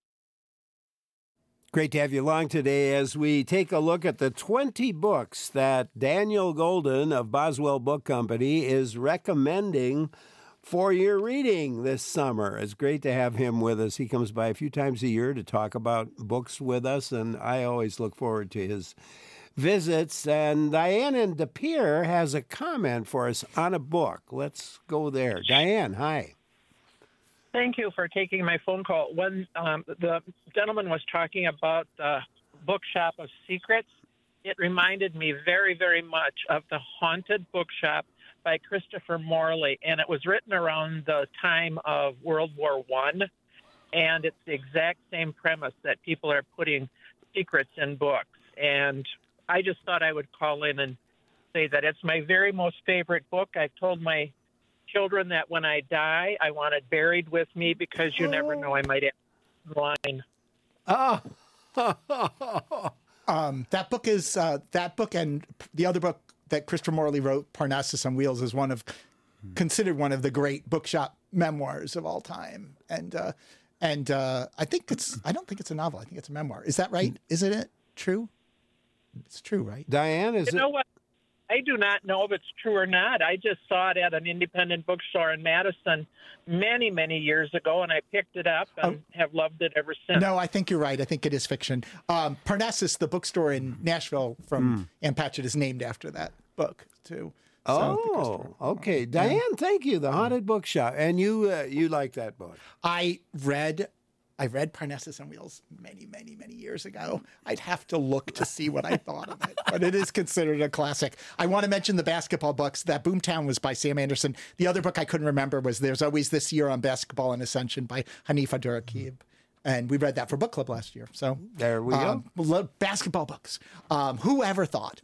Great to have you along today as we take a look at the 20 books that Daniel Golden of Boswell Book Company is recommending for your reading this summer. It's great to have him with us. He comes by a few times a year to talk about books with us, and I always look forward to his visits. And Diane in De Pere has a comment for us on a book. Let's go there. Diane, hi. Thank you for taking my phone call. When the gentleman was talking about the Bookshop of Secrets, it reminded me very, very much of The Haunted Bookshop by Christopher Morley, and it was written around the time of World War I, and it's the exact same premise that people are putting secrets in books. And I just thought I would call in and say that it's my very most favorite book. I've told my children that when I die, I want it buried with me because you never know, I might have a line. Oh. That book is that book, and the other book that Christopher Morley wrote, Parnassus on Wheels, is considered one of the great bookshop memoirs of all time. And I don't think it's a novel. I think it's a memoir. Is that right? Isn't it true? It's true, right? Diane, is You know what? I do not know if it's true or not. I just saw it at an independent bookstore in Madison many, many years ago, and I picked it up and have loved it ever since. No, I think you're right. I think it is fiction. Parnassus, the bookstore in Nashville from Ann Patchett, is named after that book, too. So, okay. Diane, thank you. The Haunted Bookshop. And you like that book? I read Parnassus on Wheels many, many, many years ago. I'd have to look to see what I thought of it, but it is considered a classic. I want to mention the basketball books. That Boomtown was by Sam Anderson. The other book I couldn't remember was There's Always This Year on Basketball and Ascension by Hanif Abdurraqib. And we read that for book club last year. So there we go. Basketball books. Who ever thought?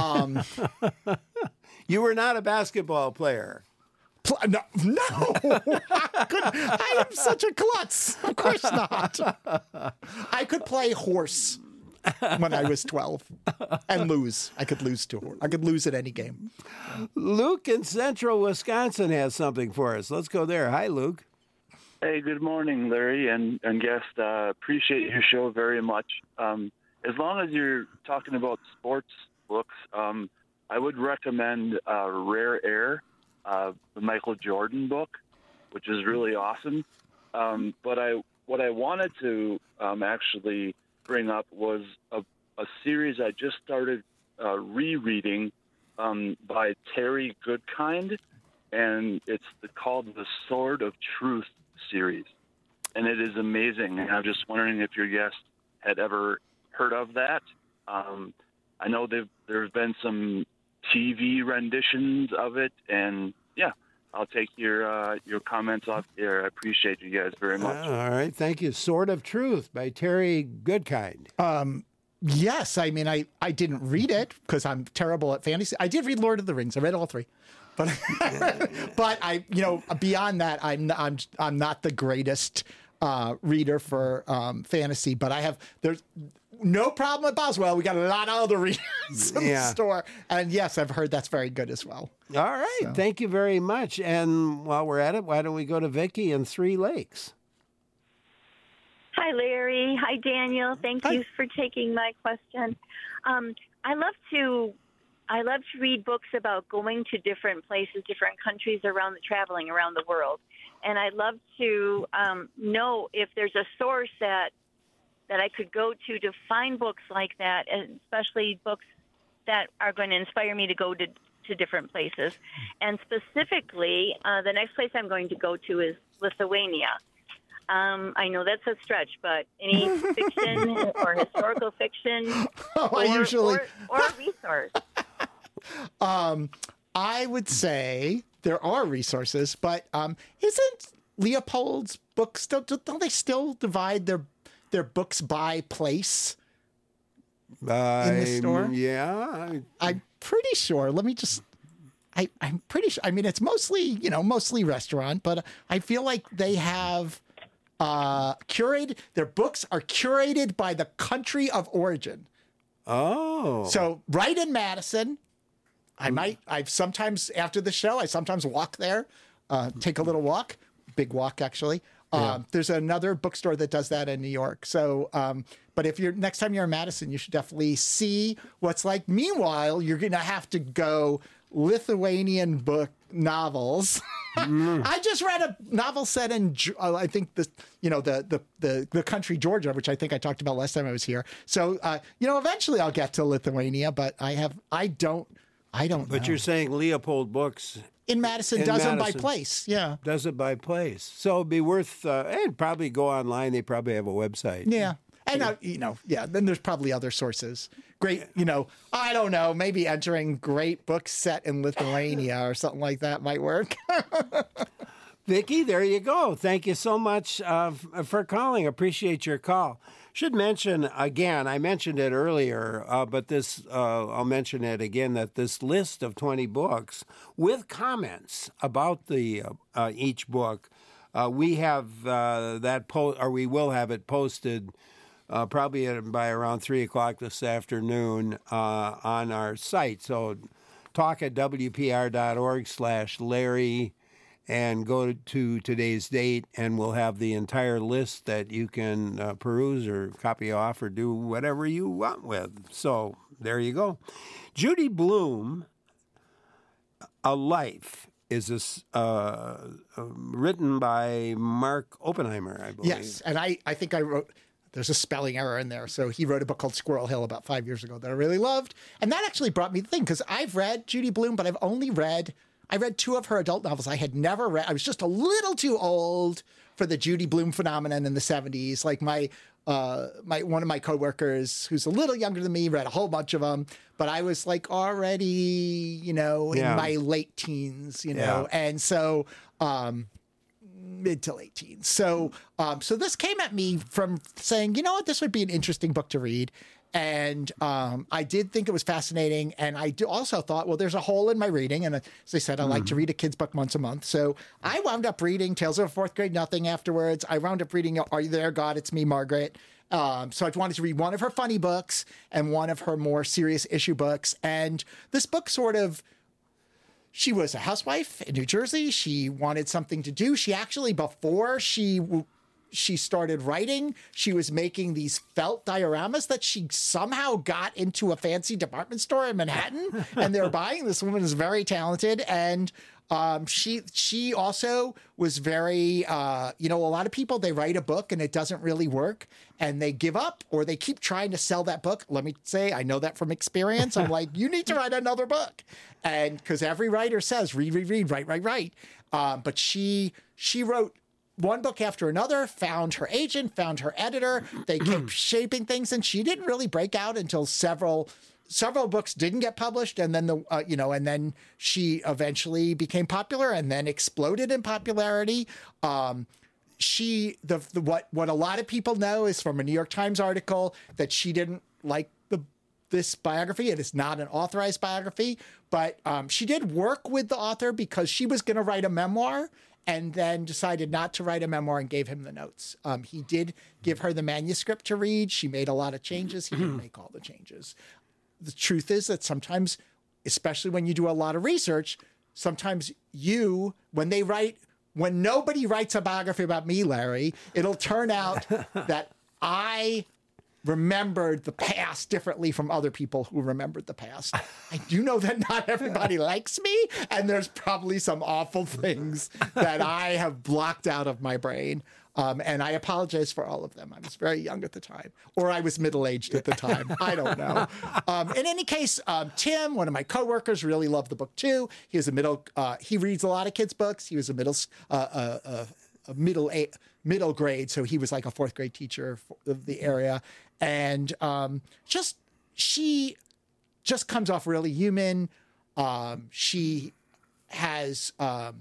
You were not a basketball player. No. I am such a klutz. Of course not. I could play horse when I was 12 and lose. I could lose to a horse. I could lose at any game. Luke in central Wisconsin has something for us. Let's go there. Hi, Luke. Hey, good morning, Larry and guest. Appreciate your show very much. As long as you're talking about sports books, I would recommend Rare Air, the Michael Jordan book, which is really awesome. But what I wanted to actually bring up was a series I just started rereading by Terry Goodkind, and it's called the Sword of Truth series, and it is amazing. And I'm just wondering if your guest had ever heard of that. I know there have been some TV renditions of it, and yeah, I'll take your comments off air. I appreciate you guys very much. All right, thank you. Sword of Truth by Terry Goodkind. Yes, I mean, I didn't read it because I'm terrible at fantasy. I did read Lord of the Rings. I read all three, but I, beyond that, I'm not the greatest reader for fantasy. But there's no problem with Boswell. We got a lot of other readers in the store, and yes, I've heard that's very good as well. All right, thank you very much. And while we're at it, why don't we go to Vicki in Three Lakes? Hi, Larry. Hi, Daniel. Thank you for taking my question. I love to read books about going to different places, different countries traveling around the world. And I'd love to know if there's a source that I could go to find books like that, especially books that are going to inspire me to go to different places. And specifically, the next place I'm going to go to is Lithuania. I know that's a stretch, but any fiction or historical fiction or a resource? I would say there are resources, but isn't Leopold's books, don't they still divide their books by place in the store? Yeah. I'm pretty sure. Let me just... I'm pretty sure. I mean, it's mostly restaurant, but I feel like they have... curated. Their books are curated by the country of origin. Oh. So right in Madison, I've sometimes, after the show, I sometimes walk there, take a little walk, big walk actually. There's another bookstore that does that in New York. So, but if next time you're in Madison, you should definitely see what's like. Meanwhile, you're going to have to go Lithuanian book novels. I just read a novel set in, I think the country Georgia, which I think I talked about last time I was here. So, eventually I'll get to Lithuania, but I don't know. But you're saying Leopold Books in Madison does them by place. Yeah. Does it by place. So it'd be worth, and probably go online. They probably have a website. Yeah. And, then there's probably other sources. Great, I don't know, maybe entering great books set in Lithuania or something like that might work. Vicki, there you go. Thank you so much for calling. Appreciate your call. Should mention again, I mentioned it earlier, but I'll mention it again, that this list of 20 books with comments about the each book, we have we will have it posted probably by around 3 o'clock this afternoon on our site. So talk at wpr.org/Larry and go to today's date, and we'll have the entire list that you can peruse or copy off or do whatever you want with. So there you go. Judy Blume, A Life, is written by Mark Oppenheimer, I believe. Yes, and I think I wrote, there's a spelling error in there. So he wrote a book called Squirrel Hill about 5 years ago that I really loved. And that actually brought me the thing, because I've read Judy Blume, but I read 2 of her adult novels. I had never read, I was just a little too old for the Judy Blume phenomenon in the 70s. Like one of my coworkers who's a little younger than me read a whole bunch of them, but I was like already, in my late teens, and so mid to late teens. So this came at me from saying, you know what, this would be an interesting book to read. And I did think it was fascinating. And I also thought, well, there's a hole in my reading. And as I said, I like to read a kid's book once a month. So I wound up reading Tales of a Fourth Grade Nothing afterwards. I wound up reading Are You There, God? It's Me, Margaret. So I wanted to read one of her funny books and one of her more serious issue books. And this book she was a housewife in New Jersey. She wanted something to do. She actually, before she started writing, she was making these felt dioramas that she somehow got into a fancy department store in Manhattan, and they were buying. This woman is very talented, and she also was very, a lot of people, they write a book and it doesn't really work and they give up or they keep trying to sell that book. Let me say, I know that from experience. I'm like, you need to write another book. And because every writer says, read, write. But she wrote one book after another, found her agent, found her editor. They kept shaping things, and she didn't really break out until several books didn't get published, and then and then she eventually became popular, and then exploded in popularity. What a lot of people know is from a New York Times article that she didn't like this biography. It is not an authorized biography, but she did work with the author because she was going to write a memoir, and then decided not to write a memoir and gave him the notes. He did give her the manuscript to read. She made a lot of changes. He didn't make all the changes. The truth is that sometimes, especially when you do a lot of research, sometimes when nobody writes a biography about me, Larry, it'll turn out that I remembered the past differently from other people who remembered the past. I do know that not everybody likes me, and there's probably some awful things that I have blocked out of my brain. And I apologize for all of them. I was very young at the time, or I was middle-aged at the time. I don't know. In any case, Tim, one of my coworkers, really loved the book too. He reads a lot of kids' books. He was a middle grade, so he was like a fourth grade teacher of the area. And she just comes off really human. She has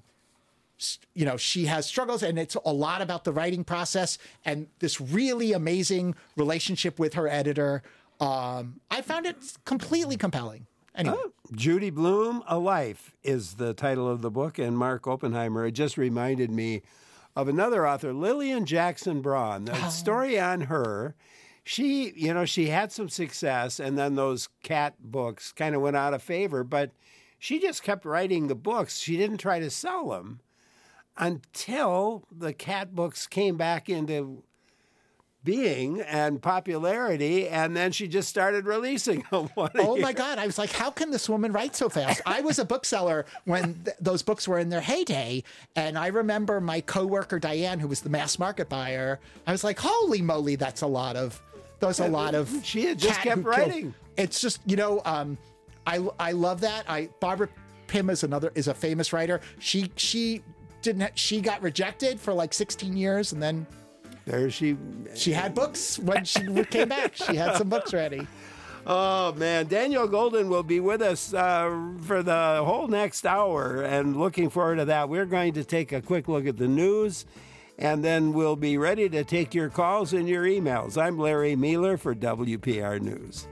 she has struggles, and it's a lot about the writing process and this really amazing relationship with her editor. I found it completely compelling. Anyway. Judy Blume, A Life is the title of the book, and Mark Oppenheimer. It just reminded me of another author, Lillian Jackson Braun. The story on her, she had some success, and then those cat books kind of went out of favor, but she just kept writing the books. She didn't try to sell them until the cat books came back into being and popularity, and then she just started releasing them. My God. I was like, how can this woman write so fast? I was a bookseller when those books were in their heyday, and I remember my coworker, Diane, who was the mass market buyer, I was like, holy moly, that's a lot of she had just kept writing. It's just, I love that. Barbara Pym is a famous writer. She got rejected for like 16 years, and then there she had books when she came back. She had some books ready. Oh, man. Daniel Golden will be with us for the whole next hour, and looking forward to that. We're going to take a quick look at the news, and then we'll be ready to take your calls and your emails. I'm Larry Mealer for WPR News.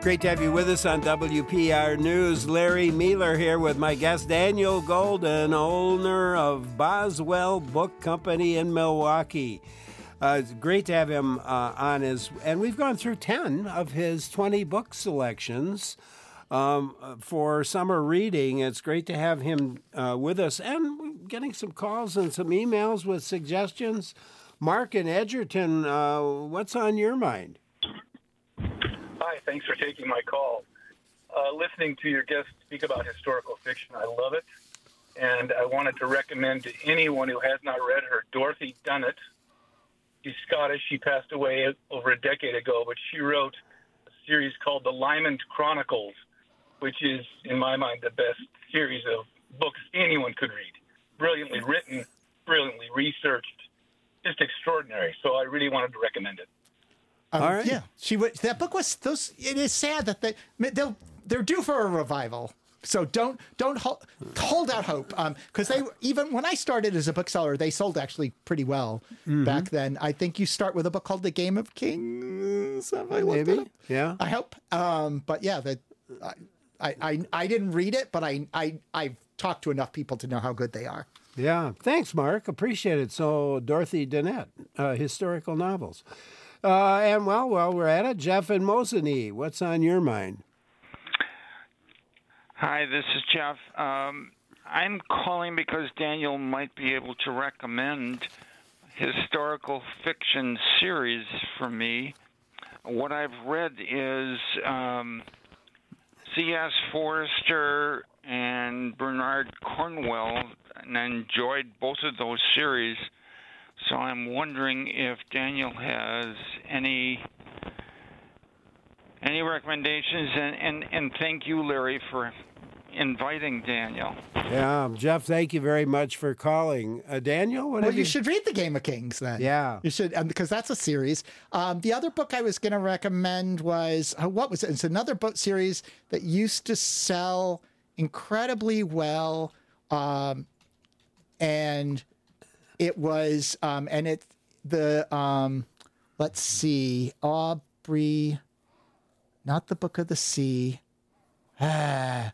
Great to have you with us on WPR News. Larry Mealer here with my guest, Daniel Golden, owner of Boswell Book Company in Milwaukee. It's great to have him on and we've gone through 10 of his 20 book selections for summer reading. It's great to have him with us, and getting some calls and some emails with suggestions. Mark in Edgerton, what's on your mind? Hi, thanks for taking my call. Listening to your guest speak about historical fiction, I love it. And I wanted to recommend to anyone who has not read her, Dorothy Dunnett. She's Scottish. She passed away over a decade ago, but she wrote a series called The Lymond Chronicles, which is, in my mind, the best series of books anyone could read. Brilliantly written, brilliantly researched, just extraordinary. So I really wanted to recommend it. All right. Yeah, that book was those. It is sad that they're due for a revival. So don't hold out hope, because they, even when I started as a bookseller, they sold actually pretty well back then. I think you start with a book called The Game of Kings. Have I looked it up? Yeah. I hope. But yeah, I didn't read it, but I've talked to enough people to know how good they are. Yeah. Thanks, Mark. Appreciate it. So Dorothy Dunnett, historical novels. And while we're at it, Jeff and Mosinee, what's on your mind? Hi, this is Jeff. I'm calling because Daniel might be able to recommend historical fiction series for me. What I've read is C.S. Forester and Bernard Cornwell, and I enjoyed both of those series. So I'm wondering if Daniel has any recommendations, and thank you, Larry, for inviting Daniel. Yeah, Jeff, thank you very much for calling. Daniel, what you should read The Game of Kings then. Yeah. You should, because that's a series. The other book I was going to recommend was, what was it? It's another book series that used to sell incredibly well, and it was, let's see, Aubrey, not The Book of the Sea. I'll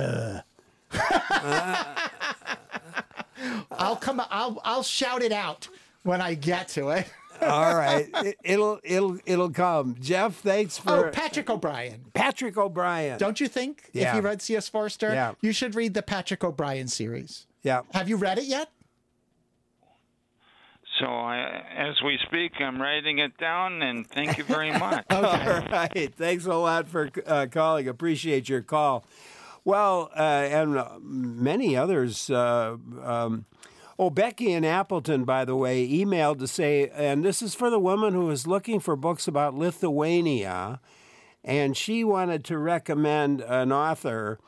shout it out when I get to it. All right, it'll come. Jeff, thanks for. Patrick O'Brian. Patrick O'Brian. Don't you think? Yeah. If you read C.S. Forester, yeah, you should read the Patrick O'Brian series. Yeah. Have you read it yet? So as we speak, I'm writing it down, and thank you very much. Okay. All right. Thanks a lot for calling. Appreciate your call. Well, and many others. Becky in Appleton, by the way, emailed to say, and this is for the woman who is looking for books about Lithuania, and she wanted to recommend an author,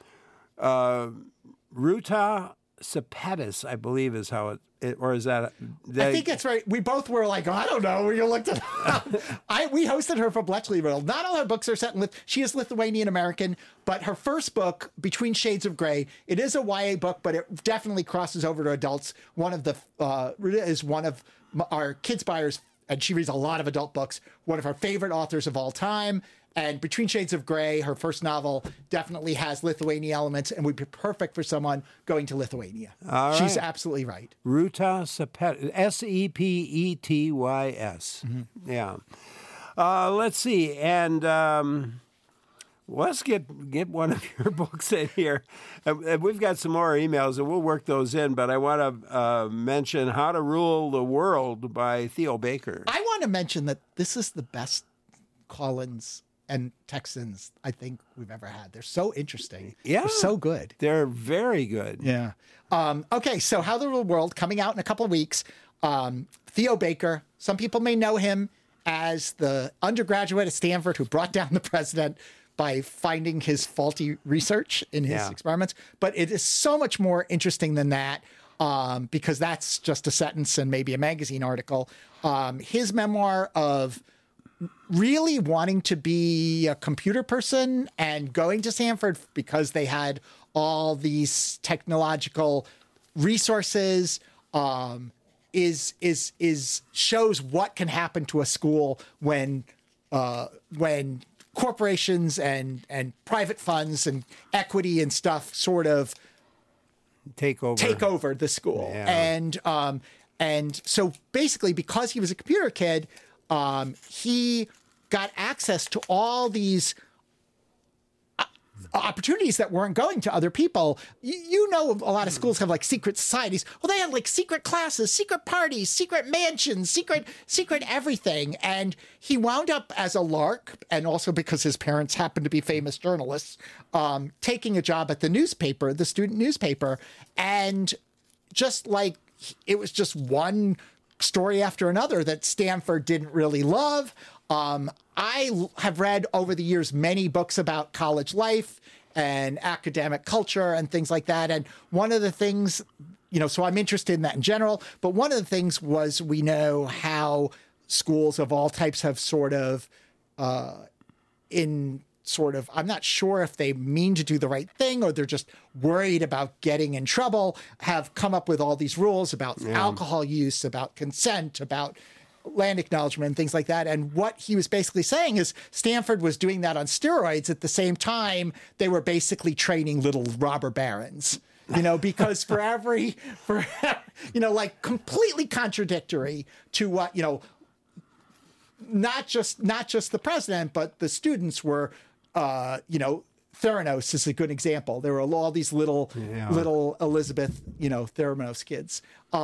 Ruta Sepetys, I believe is how or is that? I think that's right. We both were like, I don't know. We looked it up. We hosted her for Bletchleyville. Not all her books are set in she is Lithuanian American, but her first book, Between Shades of Grey, it is a YA book, but it definitely crosses over to adults. Ruta is one of our kids buyers, and she reads a lot of adult books. One of her favorite authors of all time. And Between Shades of Grey, her first novel, definitely has Lithuania elements and would be perfect for someone going to Lithuania. All right. She's absolutely right. Ruta Sepetys, Sepetys. Mm-hmm. Yeah. Let's see. And let's get one of your books in here. We've got some more emails, and we'll work those in. But I want to mention How to Rule the World by Theo Baker. I want to mention that this is the best Collins and Texans I think we've ever had. They're so interesting. Yeah. They're so good. They're very good. Yeah. Okay, so How to Rule the World, coming out in a couple of weeks. Theo Baker, some people may know him as the undergraduate at Stanford who brought down the president by finding his faulty research in his experiments. But it is so much more interesting than that, because that's just a sentence and maybe a magazine article. His memoir of really wanting to be a computer person and going to Stanford because they had all these technological resources, is shows what can happen to a school when when corporations and private funds and equity and stuff sort of take over the school. Yeah. And so basically, because he was a computer kid, he got access to all these opportunities that weren't going to other people. You know, a lot of schools have like secret societies. Well, they had like secret classes, secret parties, secret mansions, secret everything. And he wound up as a lark, and also because his parents happened to be famous journalists, taking a job at the newspaper, the student newspaper. And just like, it was just one story after another that Stanford didn't really love. I have read over the years many books about college life and academic culture and things like that. And one of the things, so I'm interested in that in general. But one of the things was, we know how schools of all types have I'm not sure if they mean to do the right thing or they're just worried about getting in trouble, have come up with all these rules about alcohol use, about consent, about land acknowledgement and things like that. And what he was basically saying is Stanford was doing that on steroids at the same time they were basically training little robber barons, because like completely contradictory to what, not just the president, but the students were, Theranos is a good example. There were all these little Elizabeth, Theranos kids.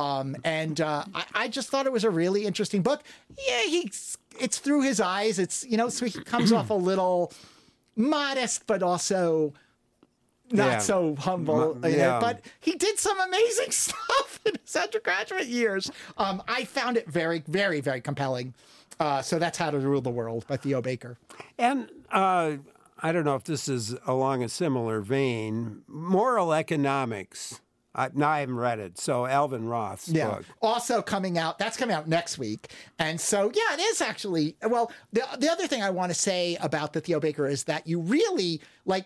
I just thought it was a really interesting book. Yeah, it's through his eyes. It's, so he comes off a little modest, but also not so humble. But he did some amazing stuff in his undergraduate years. I found it very, very, very compelling. So that's How to Rule the World by Theo Baker. And I don't know if this is along a similar vein. Moral Economics. I haven't read it. So Alvin Roth's book. Also coming out. That's coming out next week. And so, it is actually. Well, the other thing I want to say about the Theo Baker is that you really,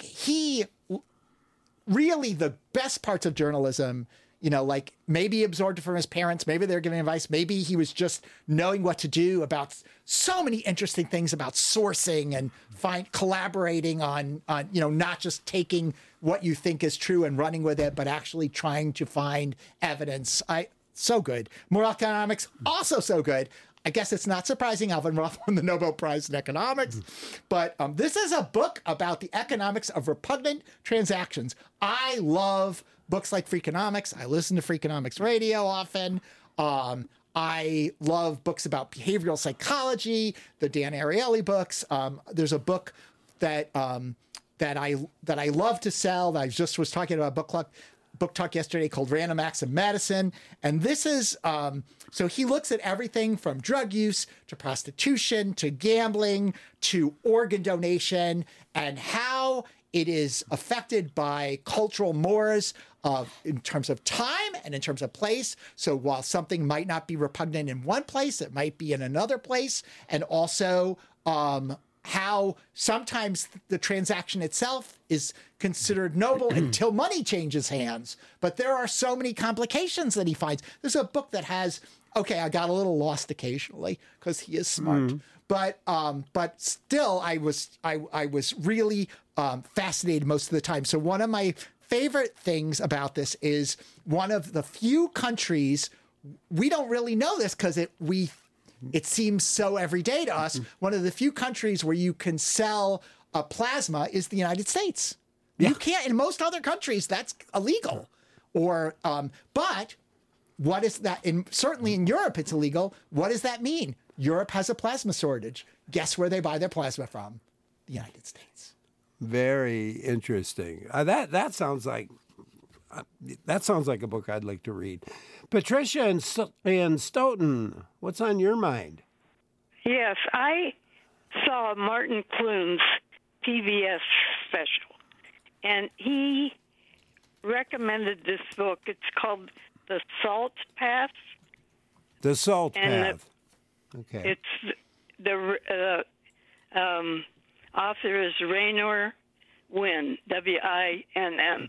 the best parts of journalism, maybe absorbed it from his parents, maybe they're giving advice, maybe he was just knowing what to do about so many interesting things about sourcing and collaborating on not just taking what you think is true and running with it, but actually trying to find evidence. So good. Moral Economics, also so good. I guess it's not surprising Alvin Roth won the Nobel Prize in economics, but this is a book about the economics of repugnant transactions. I love books like Freakonomics. I listen to Freakonomics Radio often. I love books about behavioral psychology, the Dan Ariely books. There's a book that I love to sell that I just was talking about book talk yesterday called Random Acts of Medicine. And this is, so he looks at everything from drug use to prostitution to gambling to organ donation and how it is affected by cultural mores in terms of time and in terms of place. So while something might not be repugnant in one place, it might be in another place. And also how sometimes the transaction itself is considered noble until money changes hands. But there are so many complications that he finds. There's a book that has, I got a little lost occasionally because he is smart. But still, I was really fascinated most of the time. So one of my favorite things about this is one of the few countries, we don't really know this because it seems so everyday to us. One of the few countries where you can sell a plasma is the United States. You can't, in most other countries, that's illegal. But what is that? Certainly in Europe, it's illegal. What does that mean? Europe has a plasma shortage. Guess where they buy their plasma from? The United States. Very interesting. That sounds like a book I'd like to read. Patricia and Stoughton, what's on your mind? Yes, I saw Martin Clunes' PBS special, and he recommended this book. It's called The Salt Path. The Salt Path. Okay. It's the author is Raynor Winn, Winn.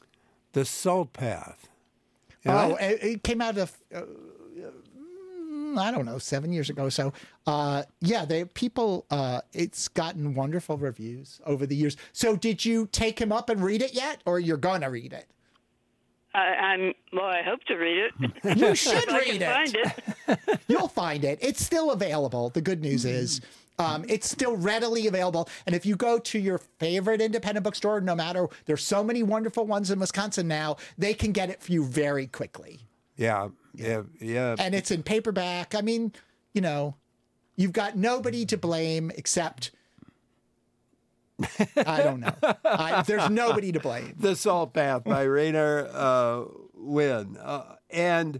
The Salt Path. It came out of I don't know, 7 years ago. So, it's gotten wonderful reviews over the years. So did you take him up and read it yet, or you're going to read it? I hope to read it. You should If I read can it. find it. You'll find it. It's still available. The good news is it's still readily available. And if you go to your favorite independent bookstore, no matter, there's so many wonderful ones in Wisconsin now, they can get it for you very quickly. Yeah. And it's in paperback. I mean, you've got nobody to blame except, I don't know. There's nobody to blame. The Salt Path by Raynor Winn. And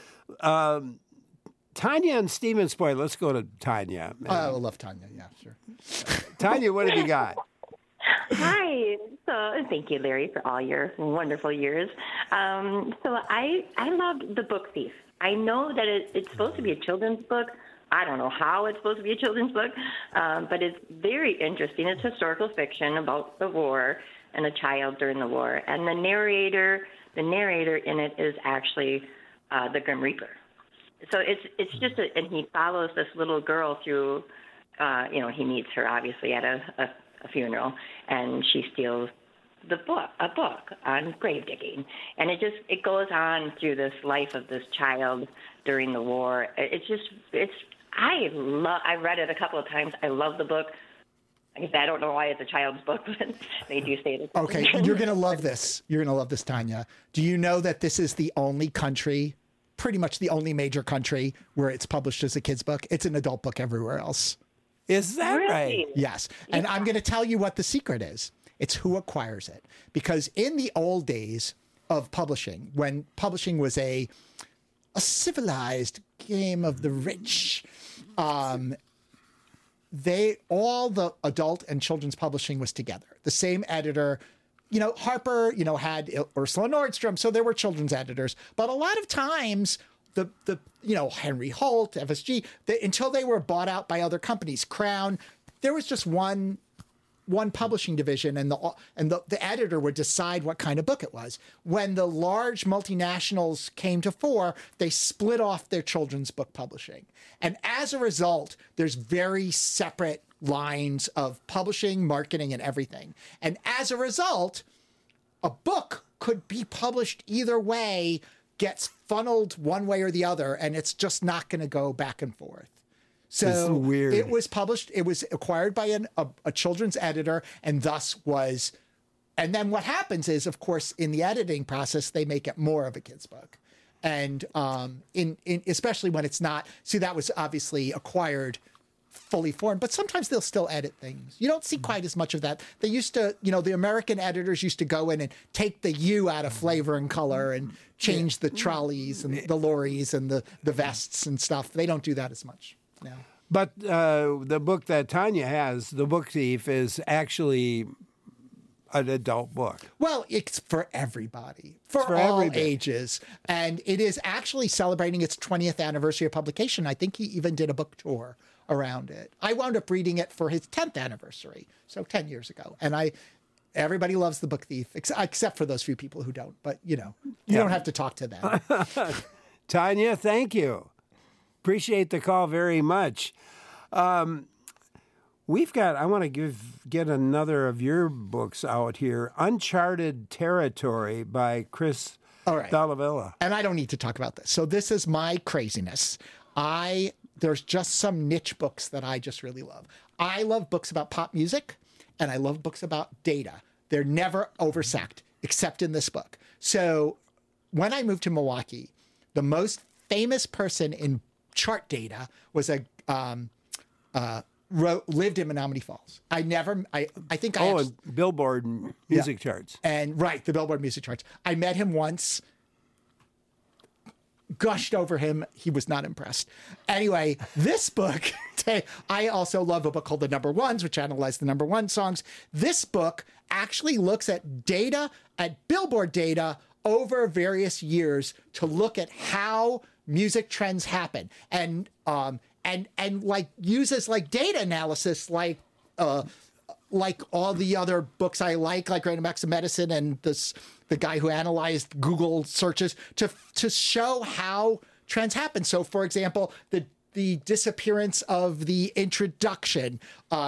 Tanya and Stevens Point. Let's go to Tanya. I love Tanya. Yeah, sure. Tanya, what have you got? Hi. So thank you, Larry, for all your wonderful years. So I loved The Book Thief. I know that it's supposed to be a children's book. I don't know how it's supposed to be a children's book, but it's very interesting. It's historical fiction about the war and a child during the war. And the narrator in it is actually the Grim Reaper. So it's just and he follows this little girl through. He meets her obviously at a funeral, and she steals a book on grave digging, and it goes on through this life of this child during the war. I read it a couple of times. I love the book. I don't know why it's a child's book, but they do say it. Okay, you're going to love this. You're going to love this, Tanya. Do you know that this is the only country, pretty much the only major country, where it's published as a kid's book? It's an adult book everywhere else. Is that right? Yes. And I'm going to tell you what the secret is. It's who acquires it. Because in the old days of publishing, when publishing was a civilized game of the rich, all the adult and children's publishing was together. The same editor. Harper, had Ursula Nordstrom, so there were children's editors. But a lot of times, the Henry Holt, FSG, until they were bought out by other companies, Crown, there was just one publishing division, and the editor would decide what kind of book it was. When the large multinationals came to fore, they split off their children's book publishing. And as a result, there's very separate lines of publishing, marketing, and everything. And as a result, a book could be published either way, gets funneled one way or the other, and it's just not going to go back and forth. So weird. It was published, it was acquired by a children's editor, and thus was. And then what happens is, of course, in the editing process, they make it more of a kid's book. And especially when it's not. See, that was obviously acquired fully formed, but sometimes they'll still edit things. You don't see quite as much of that. They used to, the American editors used to go in and take the U out of flavor and color and change the trolleys and the lorries and the vests and stuff. They don't do that as much now. But the book that Tanya has, The Book Thief, is actually an adult book. Well, it's for everybody, for all ages. And it is actually celebrating its 20th anniversary of publication. I think he even did a book tour around it. I wound up reading it for his 10th anniversary, so 10 years ago. And everybody loves The Book Thief, except for those few people who don't. But, you don't have to talk to them. Tanya, thank you. Appreciate the call very much. I want to get another of your books out here, Uncharted Territory by Chris Dallavilla. And I don't need to talk about this. So this is my craziness. There's just some niche books that I just really love. I love books about pop music, and I love books about data. They're never oversacked, except in this book. So when I moved to Milwaukee, the most famous person in chart data was lived in Menominee Falls. Billboard music charts. And the Billboard music charts. I met him once, gushed over him. He was not impressed. Anyway, this book, I also love a book called The Number Ones, which analyzes the number one songs. This book actually looks at data, at Billboard data over various years to look at how music trends happen, and uses data analysis, like all the other books I like Random Acts of Medicine and the guy who analyzed Google searches to show how trends happen. So, for example, the disappearance of the introduction,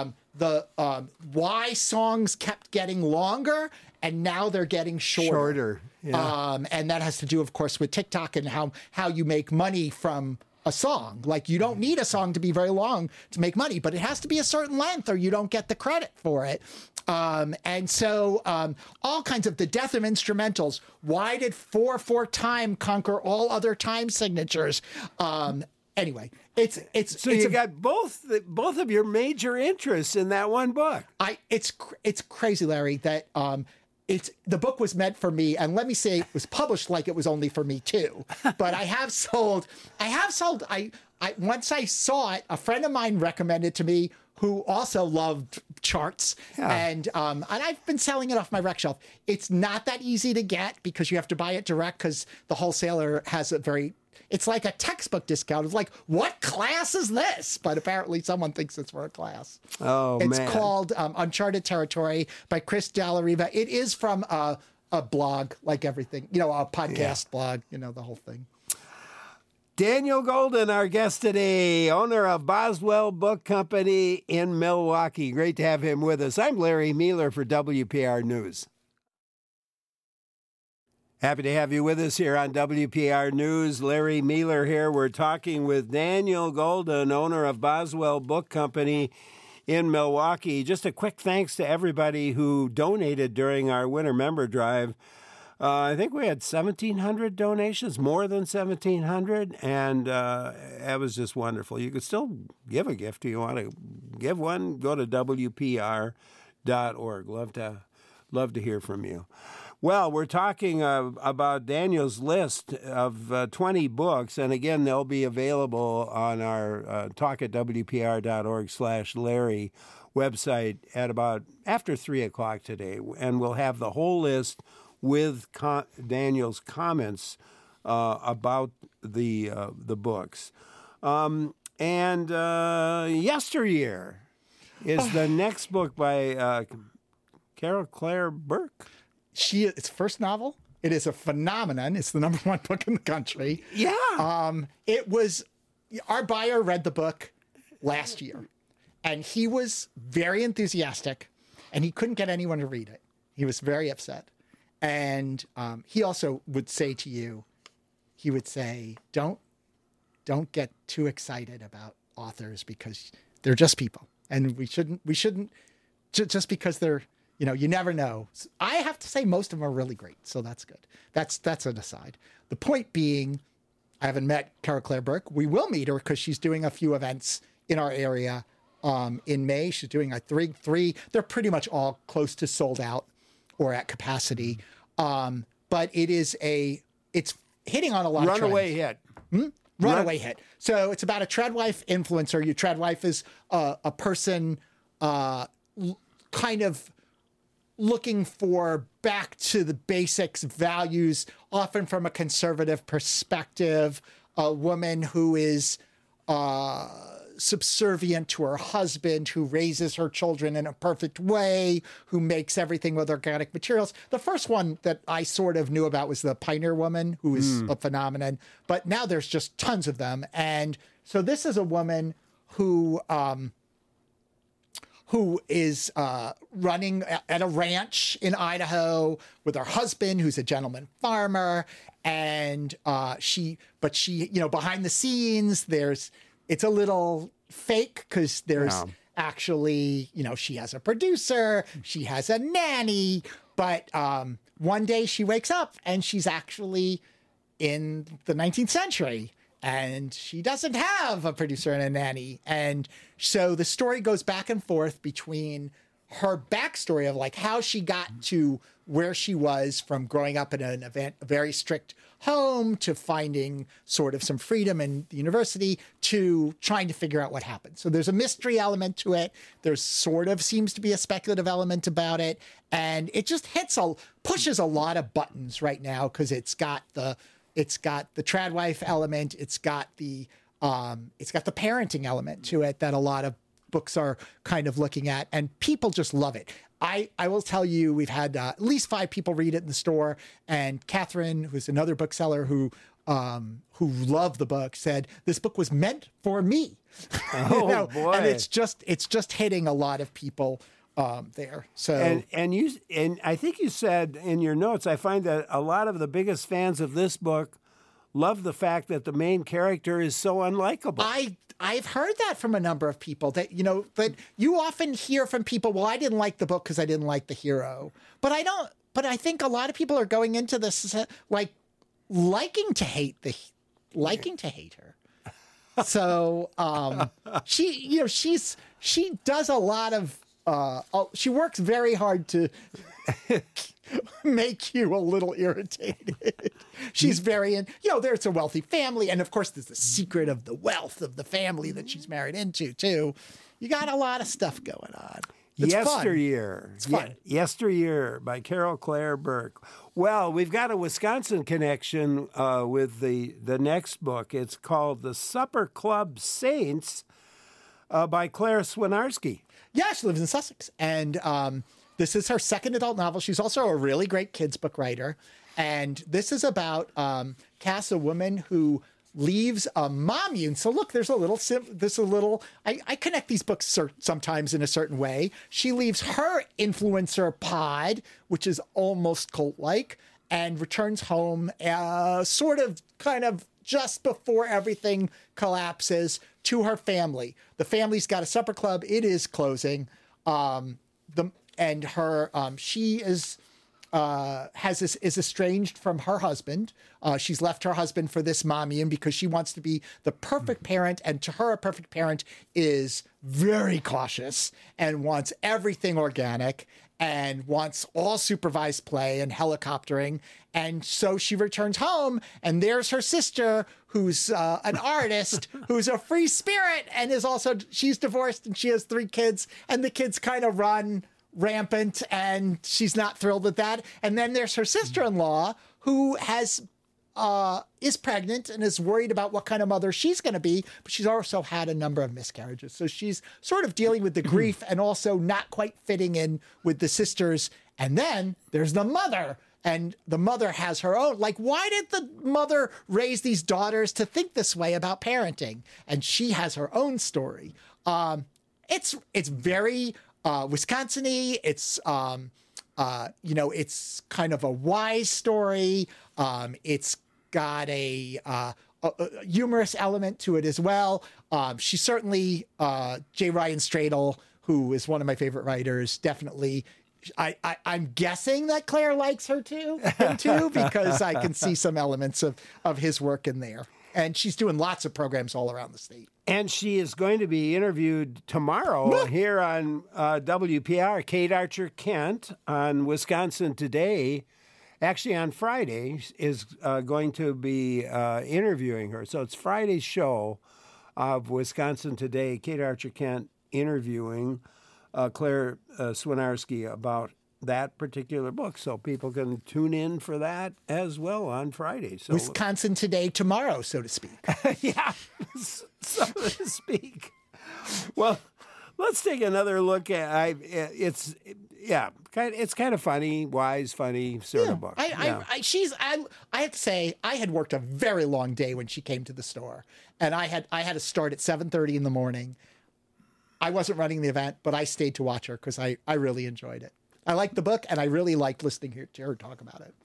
why songs kept getting longer and now they're getting shorter. Yeah. And that has to do, of course, with TikTok and how you make money from a song. Like, you don't need a song to be very long to make money, but it has to be a certain length or you don't get the credit for it. And so all kinds of the death of instrumentals. Why did 4/4 time conquer all other time signatures? Anyway, you got both of your major interests in that one book. It's crazy, Larry, that the book was meant for me, and let me say it was published like it was only for me too. But I have sold. Once I saw it, a friend of mine recommended it to me, who also loved charts, and I've been selling it off my rec shelf. It's not that easy to get because you have to buy it direct because the wholesaler has it's like a textbook discount. It's like, what class is this? But apparently someone thinks it's for a class. Oh, it's man. called Uncharted Territory by Chris Dallariva. It is from a blog, like everything, a podcast blog, the whole thing. Daniel Golden, our guest today, owner of Boswell Book Company in Milwaukee. Great to have him with us. I'm Larry Mealer for WPR News. Happy to have you with us here on WPR News. Larry Mealer here. We're talking with Daniel Golden, owner of Boswell Book Company in Milwaukee. Just a quick thanks to everybody who donated during our winter member drive. I think we had 1,700 donations, more than 1,700, and that was just wonderful. You could still give a gift if you want to give one. Go to WPR.org. Love to hear from you. Well, we're talking about Daniel's list of 20 books, and again, they'll be available on our talkatwpr.org/Larry website at about after 3 o'clock today, and we'll have the whole list with Daniel's comments about the books. And Yesteryear is the next book by Carol Claire Burke. It's first novel. It is a phenomenon. It's the number one book in the country. Yeah. It was, our buyer read the book last year, and he was very enthusiastic, and he couldn't get anyone to read it. He was very upset. And he also would say to you, he would say, don't get too excited about authors because they're just people. And we shouldn't just because they're, you never know. I have to say most of them are really great. So that's good. That's an aside. The point being, I haven't met Carol Claire Burke. We will meet her because she's doing a few events in our area in May. She's doing three. They're pretty much all close to sold out or at capacity. But it's hitting on a lot of trends. Runaway hit. Runaway hit. So it's about a Treadwife influencer. Your Treadwife is a person kind of looking for back to the basics, values, often from a conservative perspective, a woman who is subservient to her husband, who raises her children in a perfect way, who makes everything with organic materials. The first one that I sort of knew about was the Pioneer Woman, who is a phenomenon, but now there's just tons of them. And so this is a woman who is running at a ranch in Idaho with her husband, who's a gentleman farmer. And she, behind the scenes, it's a little fake because there's actually, she has a producer, she has a nanny, but one day she wakes up and she's actually in the 19th century. And she doesn't have a producer and a nanny. And so the story goes back and forth between her backstory of like how she got to where she was, from growing up in a very strict home to finding sort of some freedom in the university to trying to figure out what happened. So there's a mystery element to it. There's sort of seems to be a speculative element about it. And it just pushes a lot of buttons right now because it's got the Treadwife element. It's got the parenting element to it that a lot of books are kind of looking at, and people just love it. I will tell you, we've had at least 5 people read it in the store, and Catherine, who's another bookseller who who loved the book, said this book was meant for me. Oh, boy. And it's just hitting a lot of people there. So and I think you said in your notes, I find that a lot of the biggest fans of this book love the fact that the main character is so unlikable. I've heard that from a number of people that, but you often hear from people, well, I didn't like the book because I didn't like the hero. But I think a lot of people are going into this like liking to hate her. So she does a lot of she works very hard to make you a little irritated. She's very there's a wealthy family, and of course there's the secret of the wealth of the family that she's married into too. You got a lot of stuff going on. It's Yesteryear. It's fun. Yesteryear by Carol Claire Burke. Well, we've got a Wisconsin connection with the next book. It's called The Supper Club Saints by Claire Swinarski. Yeah, she lives in Sussex. And this is her second adult novel. She's also a really great kids book writer. And this is about Cass, a woman who leaves a commune. So look, there's a little, I connect these books sometimes in a certain way. She leaves her influencer pod, which is almost cult-like, and returns home kind of just before everything collapses to her family. The family's got a supper club. It is closing. She is estranged from her husband. She's left her husband for this commune because she wants to be the perfect parent. And to her, a perfect parent is very cautious and wants everything organic and wants all supervised play and helicoptering. And so she returns home, and there's her sister, who's an artist, who's a free spirit, and she's divorced and she has 3 kids, and the kids kind of run rampant, and she's not thrilled with that. And then there's her sister-in-law, who is pregnant and is worried about what kind of mother she's going to be, but she's also had a number of miscarriages. So she's sort of dealing with the grief and also not quite fitting in with the sisters. And then there's the mother, and the mother has her own. Like, why did the mother raise these daughters to think this way about parenting? And she has her own story. It's very Wisconsin-y. It's it's kind of a wise story. It's got a humorous element to it as well. She's certainly J. Ryan Stradle, who is one of my favorite writers. Definitely, I'm guessing that Claire likes him too, because I can see some elements of his work in there. And she's doing lots of programs all around the state. And she is going to be interviewed tomorrow here on WPR. Kate Archer Kent on Wisconsin Today, actually on Friday, is going to be interviewing her. So it's Friday's show of Wisconsin Today. Kate Archer Kent interviewing Claire Swinarski about that particular book. So people can tune in for that as well on Friday. So Wisconsin Today tomorrow, so to speak. Yeah, so to speak. Well, let's take another look at it's kind of funny, wise, funny sort of book. I have to say, I had worked a very long day when she came to the store, and I had to start at 7:30 in the morning. I wasn't running the event, but I stayed to watch her because I really enjoyed it. I liked the book, and I really liked listening to her talk about it.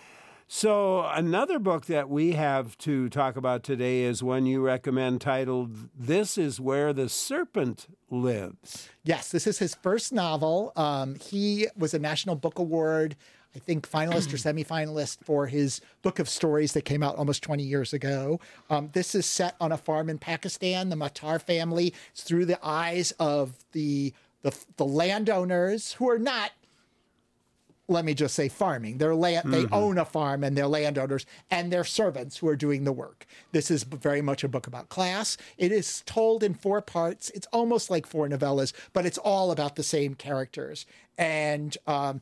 So another book that we have to talk about today is one you recommend titled, This Is Where the Serpent Lives. Yes, this is his first novel. He was a National Book Award, I think, finalist or semifinalist for his book of stories that came out almost 20 years ago. This is set on a farm in Pakistan, the Matar family. It's through the eyes of the landowners who are not, let me just say, farming. They own a farm, and they're landowners, and their servants who are doing the work. This is very much a book about class. It is told in 4 parts. It's almost like 4 novellas, but it's all about the same characters. And one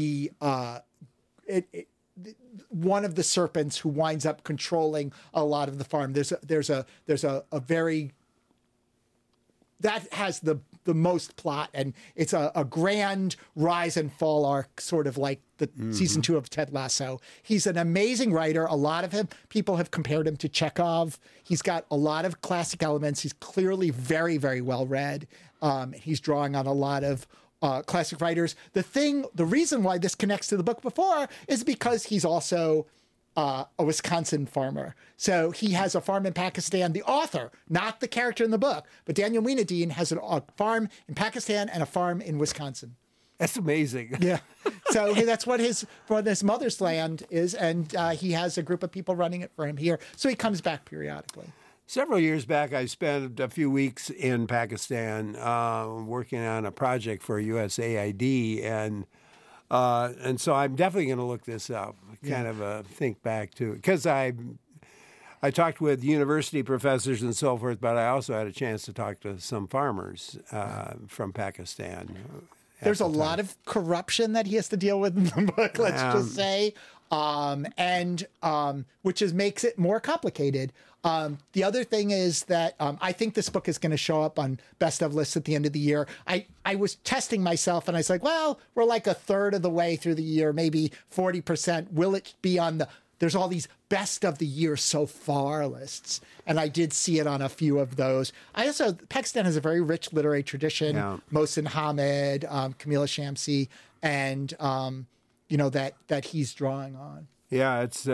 of the serpents who winds up controlling a lot of the farm. There's a very that has the the most plot, and it's a grand rise and fall arc, sort of like the season 2 of Ted Lasso. He's an amazing writer. A lot of people have compared him to Chekhov. He's got a lot of classic elements. He's clearly very, very well read. He's drawing on a lot of classic writers. The reason why this connects to the book before is because he's also a Wisconsin farmer. So he has a farm in Pakistan. The author, not the character in the book, but Daniel Wenadean has a farm in Pakistan and a farm in Wisconsin. That's amazing. Yeah. So that's what his mother's land is, and he has a group of people running it for him here. So he comes back periodically. Several years back, I spent a few weeks in Pakistan working on a project for USAID, and so I'm definitely going to look this up. Kind of think back to it, because I talked with university professors and so forth, but I also had a chance to talk to some farmers from Pakistan. There's a lot of corruption that he has to deal with in the book, let's just say, which makes it more complicated. The other thing is that I think this book is going to show up on best of lists at the end of the year. I was testing myself, and I was like, well, we're like a third of the way through the year, maybe 40%. Will it be on there's all these best of the year so far lists, and I did see it on a few of those. Pakistan has a very rich literary tradition. Mohsin Hamid, Kamila Shamsi, and that he's drawing on. Yeah, it's.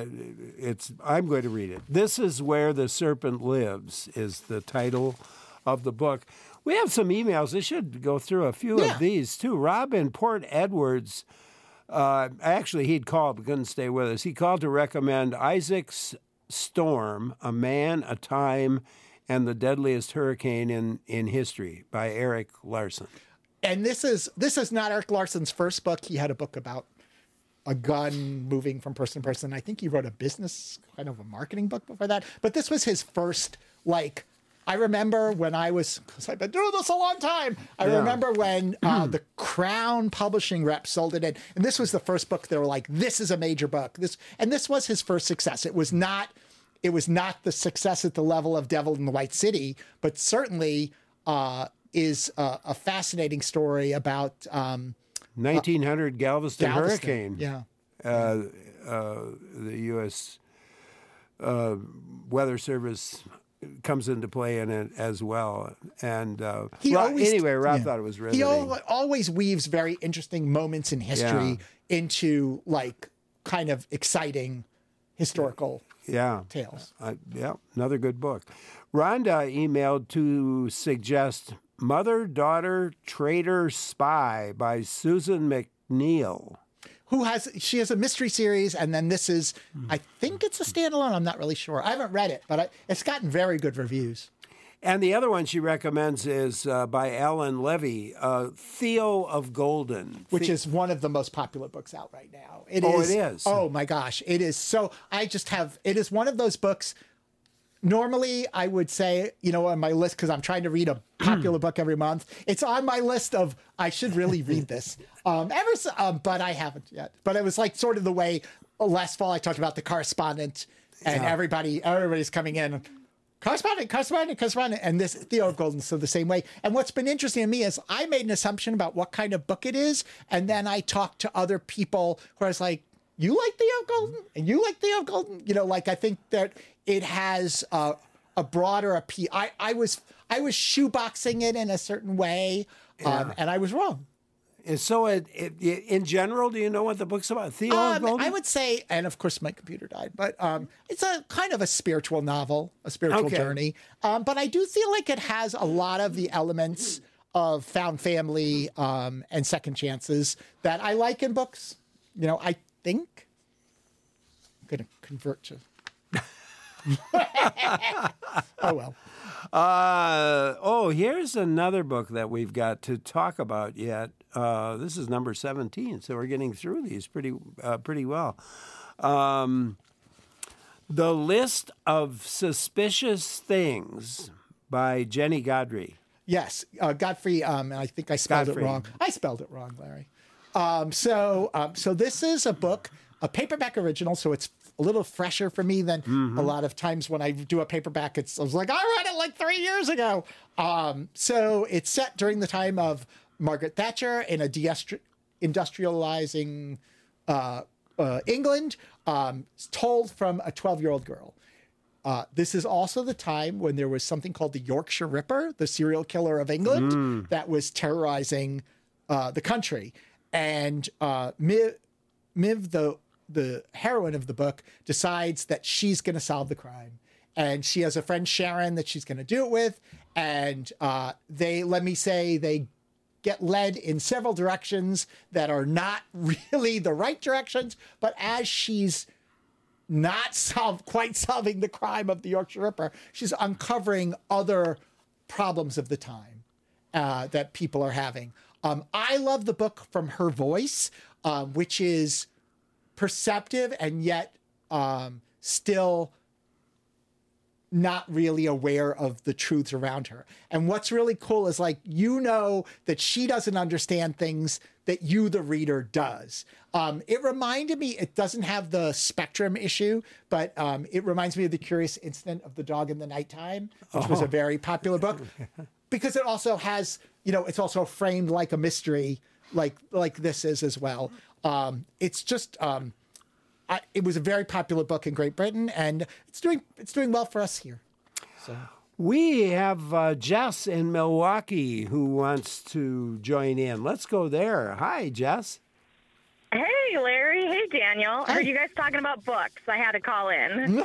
I'm going to read it. This Is Where the Serpent Lives is the title of the book. We have some emails. I should go through a few of these too. Rob in Port Edwards. Actually, he'd called but couldn't stay with us. He called to recommend Isaac's Storm: A Man, a Time, and the Deadliest Hurricane in History by Eric Larson. And this is not Eric Larson's first book. He had a book about a gun moving from person to person. I think he wrote a business, kind of a marketing book before that. But this was his first, I remember when because I've been doing this a long time. I remember when the Crown publishing rep sold it in. And this was the first book they were like, this is a major book. This was his first success. It was not the success at the level of Devil in the White City, but certainly is a fascinating story about 1900 Galveston hurricane. Yeah. The U.S. Weather Service comes into play in it as well. And Rob thought it was riveting. He always weaves very interesting moments in history into kind of exciting historical tales. Another good book. Rhonda emailed to suggest Mother, Daughter, Traitor, Spy by Susan McNeil. She has a mystery series, and then this is, I think it's a standalone. I'm not really sure. I haven't read it, but it's gotten very good reviews. And the other one she recommends is by Alan Levy, Theo of Golden. Which is one of the most popular books out right now. It is. Oh, my gosh. It is so, it is one of those books. Normally, I would say, on my list, because I'm trying to read a popular book every month, it's on my list of, I should really read this. But I haven't yet. But it was sort of the way last fall I talked about The Correspondent, and everybody's coming in. Correspondent, and this Theo of Golden, so the same way. And what's been interesting to me is I made an assumption about what kind of book it is, and then I talked to other people who I was like, you like Theo of Golden? And you like Theo of Golden? I think that it has a broader appeal. I was shoeboxing it in a certain way, and I was wrong. And so, in general, do you know what the book's about? Theo of Golden? I would say, and of course my computer died, but it's a kind of a spiritual novel, a spiritual journey. But I do feel like it has a lot of the elements of found family and second chances that I like in books. I think I'm going to convert to... Oh, well. Here's another book that we've got to talk about yet. This is number 17, so we're getting through these pretty well. The List of Suspicious Things by Jenny Godfrey. Yes, Godfrey. I think I spelled it wrong. I spelled it wrong, Larry. So this is a book, a paperback original, so it's a little fresher for me than a lot of times when I do a paperback. I was like, I read it like 3 years ago. So it's set during the time of Margaret Thatcher in a industrializing England, told from a 12-year-old girl. This is also the time when there was something called the Yorkshire Ripper, the serial killer of England, that was terrorizing the country. And Miv, the heroine of the book, decides that she's going to solve the crime. And she has a friend, Sharon, that she's going to do it with. And they get led in several directions that are not really the right directions. But as she's not quite solving the crime of the Yorkshire Ripper, she's uncovering other problems of the time that people are having. I love the book from her voice, which is perceptive and yet still not really aware of the truths around her. And what's really cool is, like, that she doesn't understand things that you, the reader, does. It reminded me, it doesn't have the spectrum issue, but it reminds me of The Curious Incident of the Dog in the Nighttime, which was a very popular book, because it also has, it's also framed like a mystery, like this is as well. It's just, it was a very popular book in Great Britain, and it's doing well for us here. So. We have Jess in Milwaukee who wants to join in. Let's go there. Hi, Jess. Hey, Larry. Hey, Daniel. I heard you guys talking about books. I had to call in.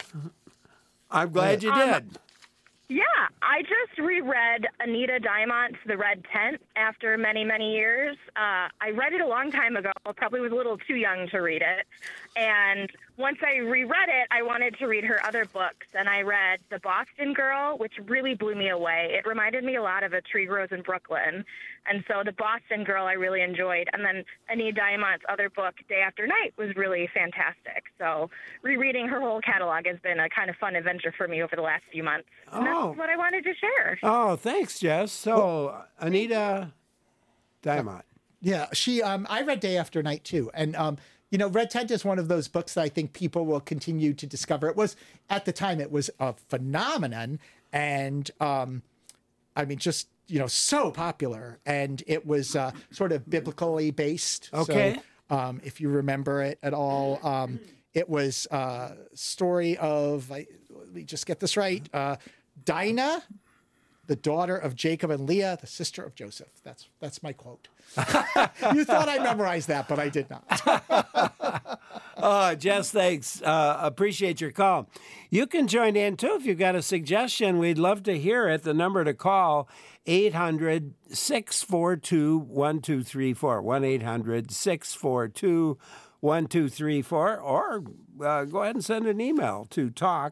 I'm glad you did. Yeah, I just reread Anita Diamant's The Red Tent after many, many years. I read it a long time ago. I probably was a little too young to read it. And once I reread it, I wanted to read her other books. And I read The Boston Girl, which really blew me away. It reminded me a lot of A Tree Grows in Brooklyn. And so The Boston Girl I really enjoyed. And then Anita Diamant's other book, Day After Night, was really fantastic. So rereading her whole catalog has been a kind of fun adventure for me over the last few months. And that's what I wanted to share. Oh, thanks, Jess. So, Anita Diamant. Yeah, I read Day After Night, too. And, Red Tent is one of those books that I think people will continue to discover. At the time, it was a phenomenon. And, just, so popular. And it was sort of biblically based. Okay. So, if you remember it at all, it was a story of, let me just get this right, Dinah, the daughter of Jacob and Leah, the sister of Joseph. That's my quote. You thought I memorized that, but I did not. Jess, thanks. Appreciate your call. You can join in, too, if you've got a suggestion. We'd love to hear it. The number to call, 800-642-1234, 1-800-642-1234, or go ahead and send an email to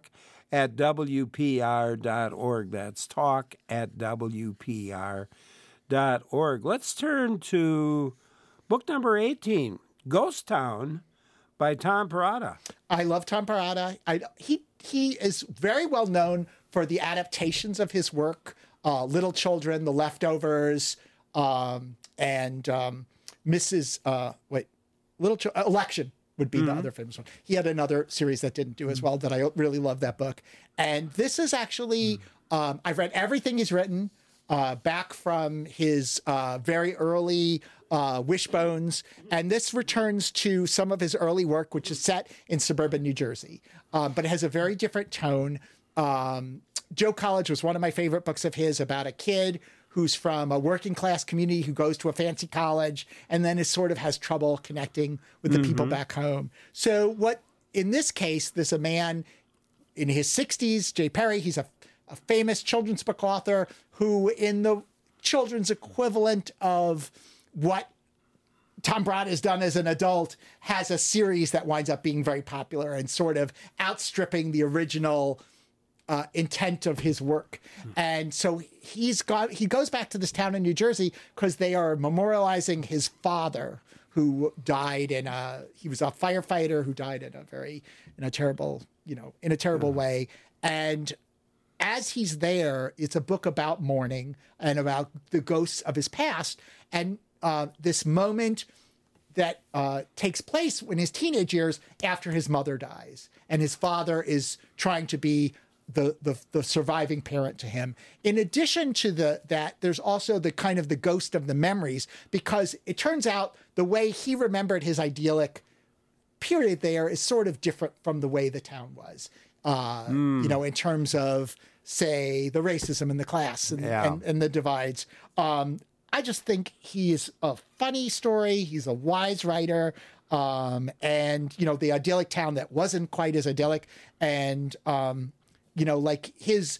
talk@wpr.org. That's talk@wpr.org. Let's turn to book number 18, Ghost Town by Tom Perrotta. I love Tom Perrotta. He is very well known for the adaptations of his work, Little Children, The Leftovers, and Election would be the other famous one. He had another series that didn't do as well that I really love that book. And this is actually, I've read everything he's written back from his very early Wishbones. And this returns to some of his early work, which is set in suburban New Jersey. But it has a very different tone. Joe College was one of my favorite books of his, about a kid who's from a working class community who goes to a fancy college and then has trouble connecting with the people back home. So in this case, there's a man in his 60s, Jay Perry. He's a famous children's book author who, in the children's equivalent of what Tom Perrotta has done as an adult, has a series that winds up being very popular and sort of outstripping the original intent of his work. And so he goes back to this town in New Jersey because they are memorializing his father, who died he was a firefighter who died in a terrible way. And as he's there, it's a book about mourning and about the ghosts of his past. And this moment that takes place in his teenage years after his mother dies, and his father is trying to be the surviving parent to him. In addition to that, there's also the kind of the ghost of the memories, because it turns out the way he remembered his idyllic period there is sort of different from the way the town was. You know, in terms of, say, the racism in the class and the divides. I just think he is a funny story. He's a wise writer. And, you know, the idyllic town that wasn't quite as idyllic. And, you know, like his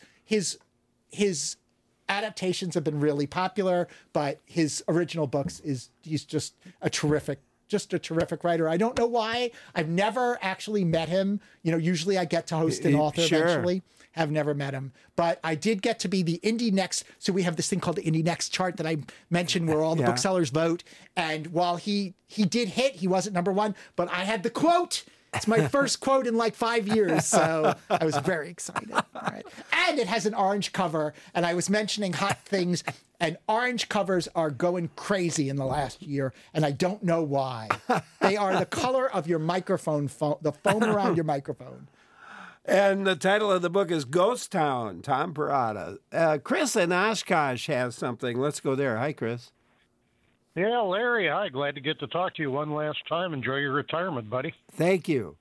adaptations have been really popular, but his original books he's just a terrific writer. I don't know why. I've never actually met him. You know, usually I get to host an author eventually. Have never met him, but I did get to be the Indie Next. So we have this thing called the Indie Next chart that I mentioned, where all the booksellers vote. And while he did hit, he wasn't number one, but I had the quote. It's my first quote in like 5 years, so I was very excited. All right. And it has an orange cover, and I was mentioning hot things, and orange covers are going crazy in the last year, and I don't know why. They are the color of your microphone, the foam around your microphone. And the title of the book is Ghost Town, Tom Perrotta. Chris in Oshkosh has something. Let's go there. Hi, Chris. Yeah, Larry, hi. Glad to get to talk to you one last time. Enjoy your retirement, buddy. Thank you.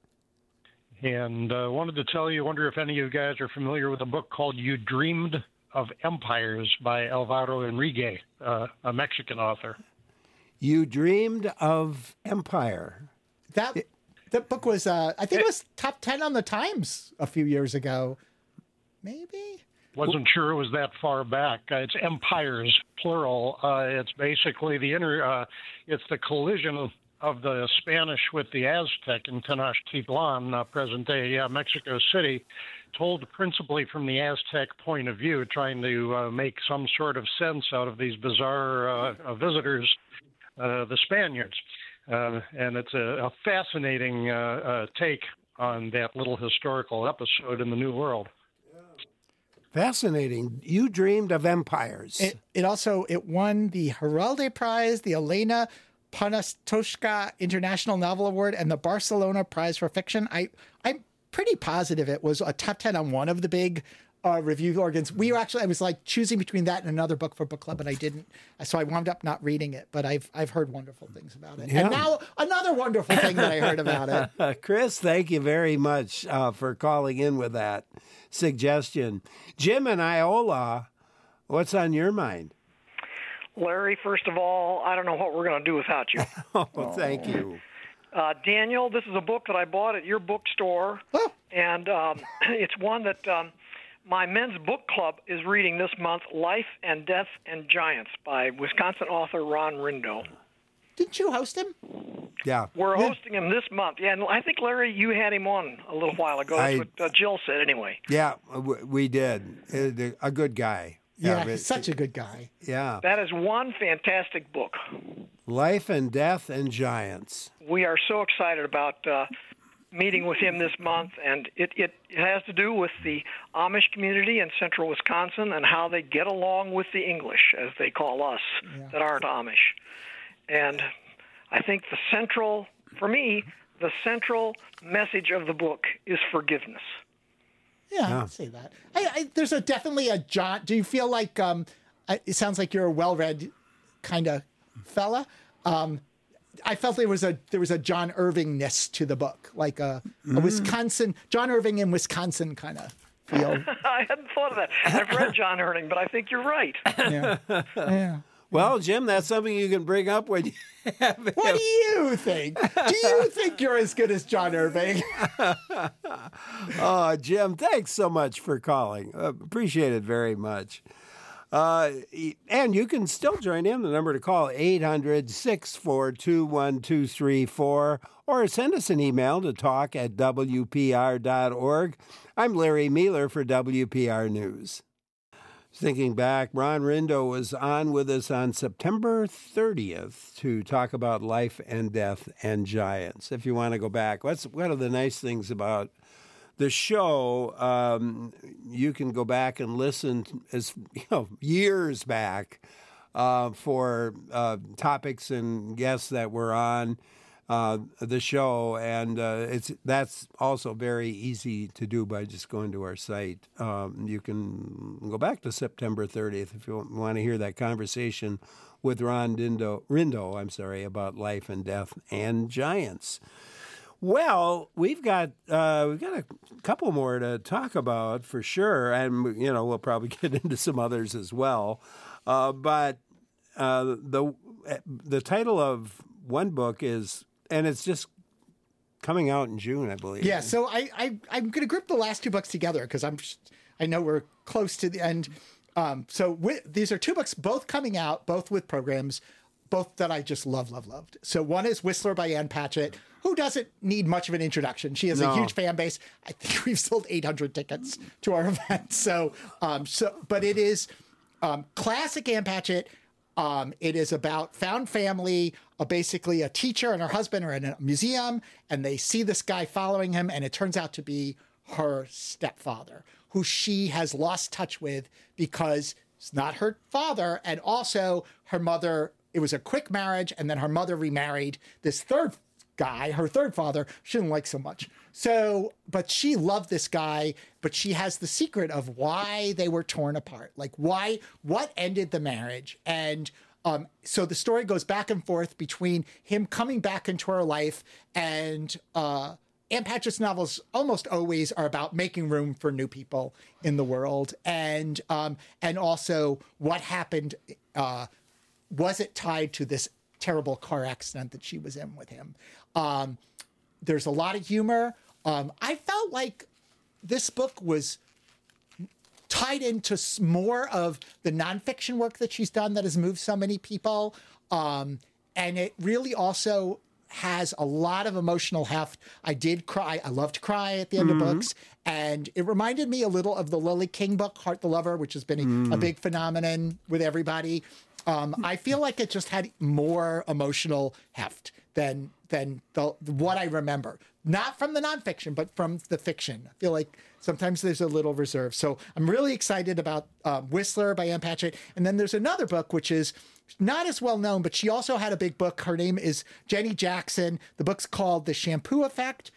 And wanted to tell you, wonder if any of you guys are familiar with a book called You Dreamed of Empires by Alvaro Enrique, a Mexican author. You Dreamed of Empire. That book was, I think it was top 10 on the Times a few years ago. Maybe? Wasn't sure it was that far back. It's empires, plural. It's basically it's the collision of the Spanish with the Aztec in Tenochtitlan, present-day Mexico City, told principally from the Aztec point of view, trying to make some sort of sense out of these bizarre visitors, the Spaniards. And it's a fascinating take on that little historical episode in the New World. Fascinating. You Dreamed of Empires. It won the Heralde Prize, the Elena Poniatowska International Novel Award, and the Barcelona Prize for Fiction. I'm pretty positive it was a top 10 on one of the big review organs. I was like choosing between that and another book for book club, and I didn't. So I wound up not reading it, but I've heard wonderful things about it. Yeah. And now another wonderful thing that I heard about it. Chris, thank you very much for calling in with that suggestion. Jim in Iola, what's on your mind? Larry, first of all, I don't know what we're going to do without you. Thank you. Daniel, this is a book that I bought at your bookstore, and it's one that my men's book club is reading this month, Life and Death and Giants by Wisconsin author Ron Rindo. Didn't you host him? Yeah. We're hosting him this month. Yeah, and I think, Larry, you had him on a little while ago. That's what Jill said anyway. Yeah, we did. A good guy. Yeah, he's such a good guy. Yeah. That is one fantastic book. Life and Death and Giants. We are so excited about meeting with him this month, and it has to do with the Amish community in central Wisconsin and how they get along with the English, as they call us, that aren't Amish. And I think the central message of the book is forgiveness. Yeah, I can see that. There's definitely a John. Do you feel like it sounds like you're a well-read kind of fella? I felt there was a John Irving-ness to the book, like a Wisconsin, John Irving in Wisconsin kind of feel. I hadn't thought of that. I've read John Irving, but I think you're right. Yeah. Well, Jim, that's something you can bring up when you have him. What do you think? Do you think you're as good as John Irving? Oh, Jim, thanks so much for calling. Appreciate it very much. And you can still join in. The number to call, 800-642-1234, or send us an email to talk@wpr.org. I'm Larry Mealer for WPR News. Thinking back, Ron Rindo was on with us on September 30th to talk about Life and Death and Giants. If you want to go back, one of the nice things about the show, you can go back and listen as years back for topics and guests that were on the show, and that's also very easy to do by just going to our site. You can go back to September 30th if you want to hear that conversation with Ron Rindo, about life and death and giants. Well, we've got a couple more to talk about for sure, and we'll probably get into some others as well. But the title of one book is, and it's just coming out in June, I believe. Yeah, so I'm going to group the last two books together because I know we're close to the end. These are two books, both coming out, both with programs, both that I just loved. So one is Whistler by Ann Patchett, who doesn't need much of an introduction. She has a huge fan base. I think we've sold 800 tickets to our event. But it is classic Ann Patchett. It is about found family. Basically, a teacher and her husband are in a museum, and they see this guy following him, and it turns out to be her stepfather, who she has lost touch with because it's not her father, and also her mother. It was a quick marriage, and then her mother remarried this third guy, her third father, she didn't like so much. But she loved this guy, but she has the secret of why they were torn apart. Like what ended the marriage? And so the story goes back and forth between him coming back into her life, and Ann Patchett's novels almost always are about making room for new people in the world. And also what happened, was it tied to this terrible car accident that she was in with him? There's a lot of humor. I felt like this book was tied into more of the nonfiction work that she's done that has moved so many people. And it really also has a lot of emotional heft. I did cry. I love to cry at the end of books. And it reminded me a little of the Lily King book, Heart the Lover, which has been a big phenomenon with everybody. I feel like it just had more emotional heft than what I remember. Not from the nonfiction, but from the fiction. I feel like sometimes there's a little reserve. So I'm really excited about Whistler by Ann Patchett. And then there's another book, which is not as well known, but she also had a big book. Her name is Jenny Jackson. The book's called The Shampoo Effect.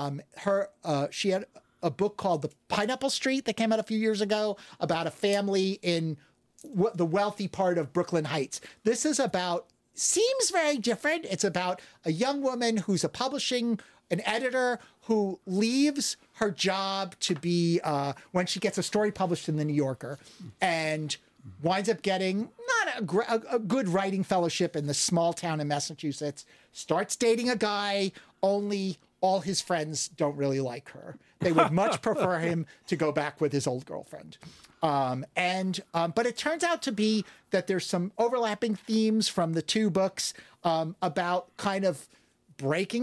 She had a book called The Pineapple Street that came out a few years ago about a family in the wealthy part of Brooklyn Heights. This is seems very different. It's about a young woman who's an editor who leaves her job to be, when she gets a story published in the New Yorker, and winds up getting not a good writing fellowship in this small town in Massachusetts, starts dating a guy, only all his friends don't really like her. They would much prefer him to go back with his old girlfriend. But it turns out to be that there's some overlapping themes from the two books about kind of breaking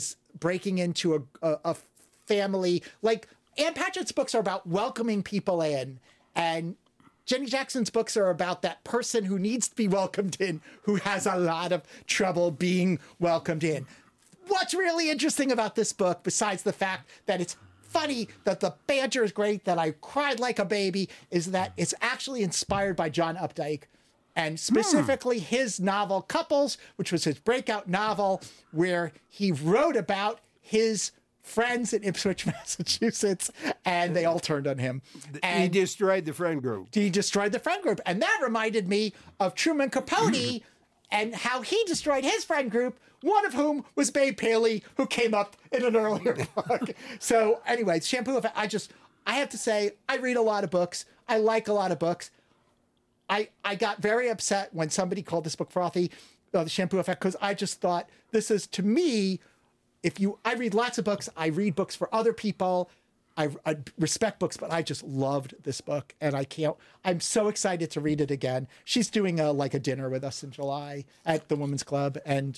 into a family. Like Ann Patchett's books are about welcoming people in, and Jenny Jackson's books are about that person who needs to be welcomed in, who has a lot of trouble being welcomed in. What's really interesting about this book, besides the fact that it's funny, that the banter is great, that I cried like a baby, is that it's actually inspired by John Updike, and specifically his novel Couples, which was his breakout novel, where he wrote about his friends in Ipswich, Massachusetts, and they all turned on him. And he destroyed the friend group. And that reminded me of Truman Capote and how he destroyed his friend group, one of whom was Babe Paley, who came up in an earlier book. So anyway, Shampoo Effect, I have to say, I read a lot of books. I like a lot of books. I got very upset when somebody called this book frothy, The Shampoo Effect, because I just thought this is, to me, I read lots of books. I read books for other people. I respect books, but I just loved this book, and I'm so excited to read it again. She's doing a dinner with us in July at the Women's Club, and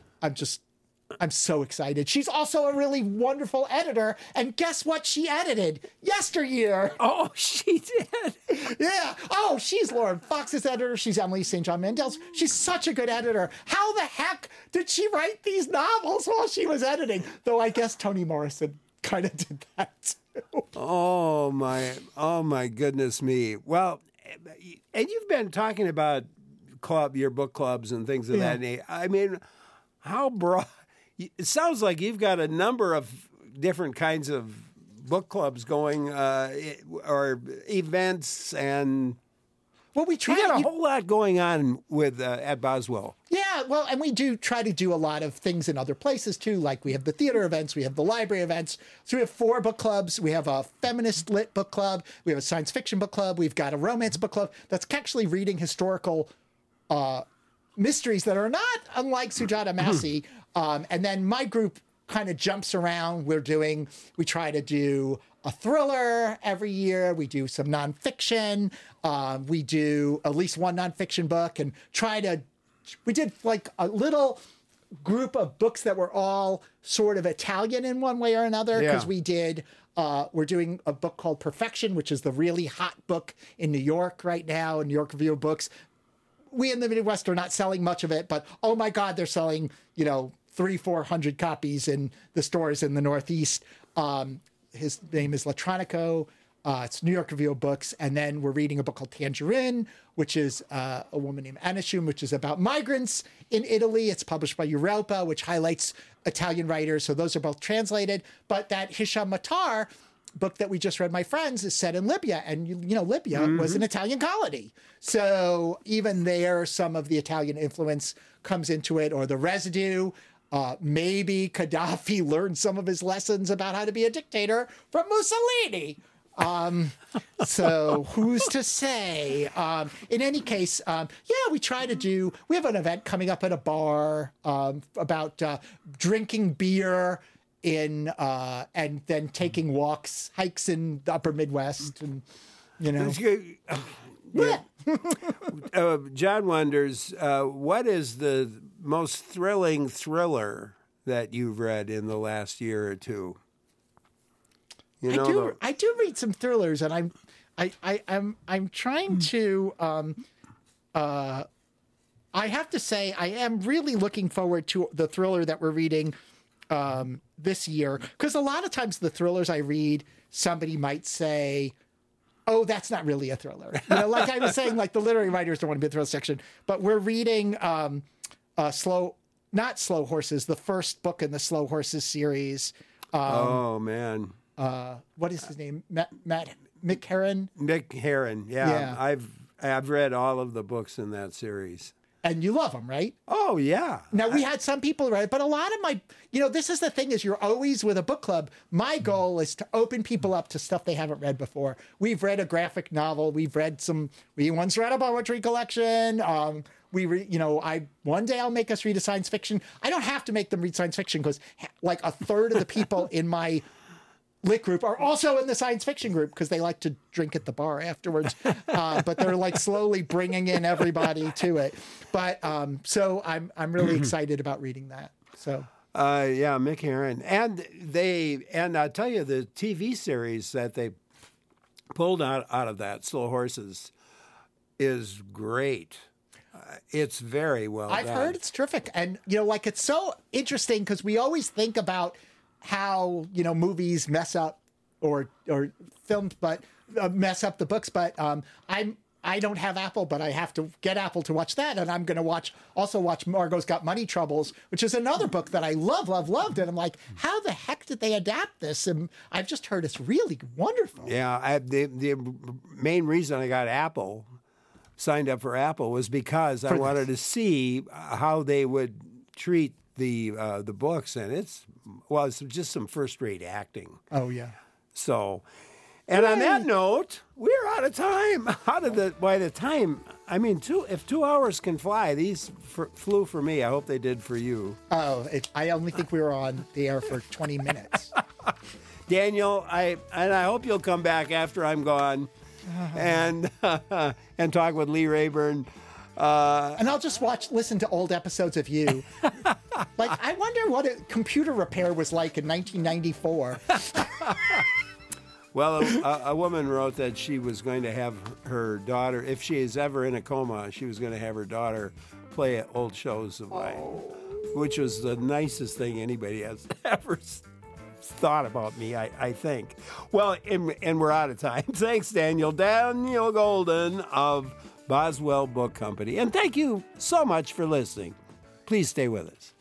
I'm so excited. She's also a really wonderful editor, and guess what she edited? Yesteryear. Oh, she did? Yeah. Oh, she's Lauren Fox's editor. She's Emily St. John Mandel's. She's such a good editor. How the heck did she write these novels while she was editing? Though I guess Toni Morrison kind of did that too. Oh my goodness me. Well, and you've been talking about your book clubs and things of that nature. I mean, how broad? It sounds like you've got a number of different kinds of book clubs going, or events, and we try. You got a whole lot going on with at Boswell. Yeah, well, and we do try to do a lot of things in other places too. Like we have the theater events, we have the library events. So we have 4 book clubs. We have a feminist lit book club. We have a science fiction book club. We've got a romance book club that's actually reading historical mysteries that are not unlike Sujata Massey. And then my group kind of jumps around. We try to do a thriller every year. We do some nonfiction. We do at least one nonfiction book and we did like a little group of books that were all sort of Italian in one way or another. Because we're doing a book called Perfection, which is the really hot book in New York right now, in New York Review of Books. We in the Midwest are not selling much of it, but oh my God, they're selling, 300-400 copies in the stores in the Northeast. His name is Latronico. It's New York Review of Books. And then we're reading a book called Tangerine, which is a woman named Anna Schum, which is about migrants in Italy. It's published by Europa, which highlights Italian writers. So those are both translated. But that Hisham Matar book that we just read, My Friends, is set in Libya. And, Libya was an Italian colony. So even there, some of the Italian influence comes into it, or the residue. Maybe Gaddafi learned some of his lessons about how to be a dictator from Mussolini. So who's to say? In any case, we have an event coming up at a bar about drinking beer and then taking hikes in the upper Midwest, and John wonders, what is the most thrilling thriller that you've read in the last year or two? I do read some thrillers, and I'm trying to. I have to say, I am really looking forward to the thriller that we're reading this year, because a lot of times the thrillers I read, somebody might say, oh, that's not really a thriller. Like I was saying, like the literary writers don't want to be in the thriller section, but we're reading not Slow Horses, the first book in the Slow Horses series. Oh man. What is his name? Mick Herron? Mick Herron, yeah. I've read all of the books in that series. And you love them, right? Oh, yeah. Now, we had some people read it, but a lot of my, this is the thing, is you're always with a book club. My goal is to open people up to stuff they haven't read before. We've read a graphic novel. We once read a poetry collection. One day I'll make us read a science fiction. I don't have to make them read science fiction, because like a third of the people in my lit group are also in the science fiction group, because they like to drink at the bar afterwards. But they're like slowly bringing in everybody to it. But so I'm really excited about reading that. So Mick Herron, and I'll tell you, the TV series that they pulled out of that, Slow Horses, is great. It's very well done. I've heard it's terrific, and it's so interesting, because we always think about how movies mess up or filmed, but mess up the books. But I don't have Apple, but I have to get Apple to watch that, and I'm going to watch Margot's Got Money Troubles, which is another book that I loved, and I'm like, how the heck did they adapt this? And I've just heard it's really wonderful. Yeah, the main reason I got signed up for Apple was because I wanted to see how they would treat the books, and it's just some first-rate acting. Oh yeah. So, and on that note, we're out of time. By the time, if 2 hours can fly, these flew for me. I hope they did for you. Oh, I only think we were on the air for 20 minutes. Daniel, I hope you'll come back after I'm gone, and talk with Lee Rayburn. And I'll just listen to old episodes of you. Like, I wonder what computer repair was like in 1994. Well, a woman wrote that she was going to have her daughter, if she is ever in a coma, she was going to have her daughter play at old shows of mine, which was the nicest thing anybody has ever thought about me, I think. Well, and we're out of time. Thanks, Daniel. Daniel Golden of Boswell Book Company. And thank you so much for listening. Please stay with us.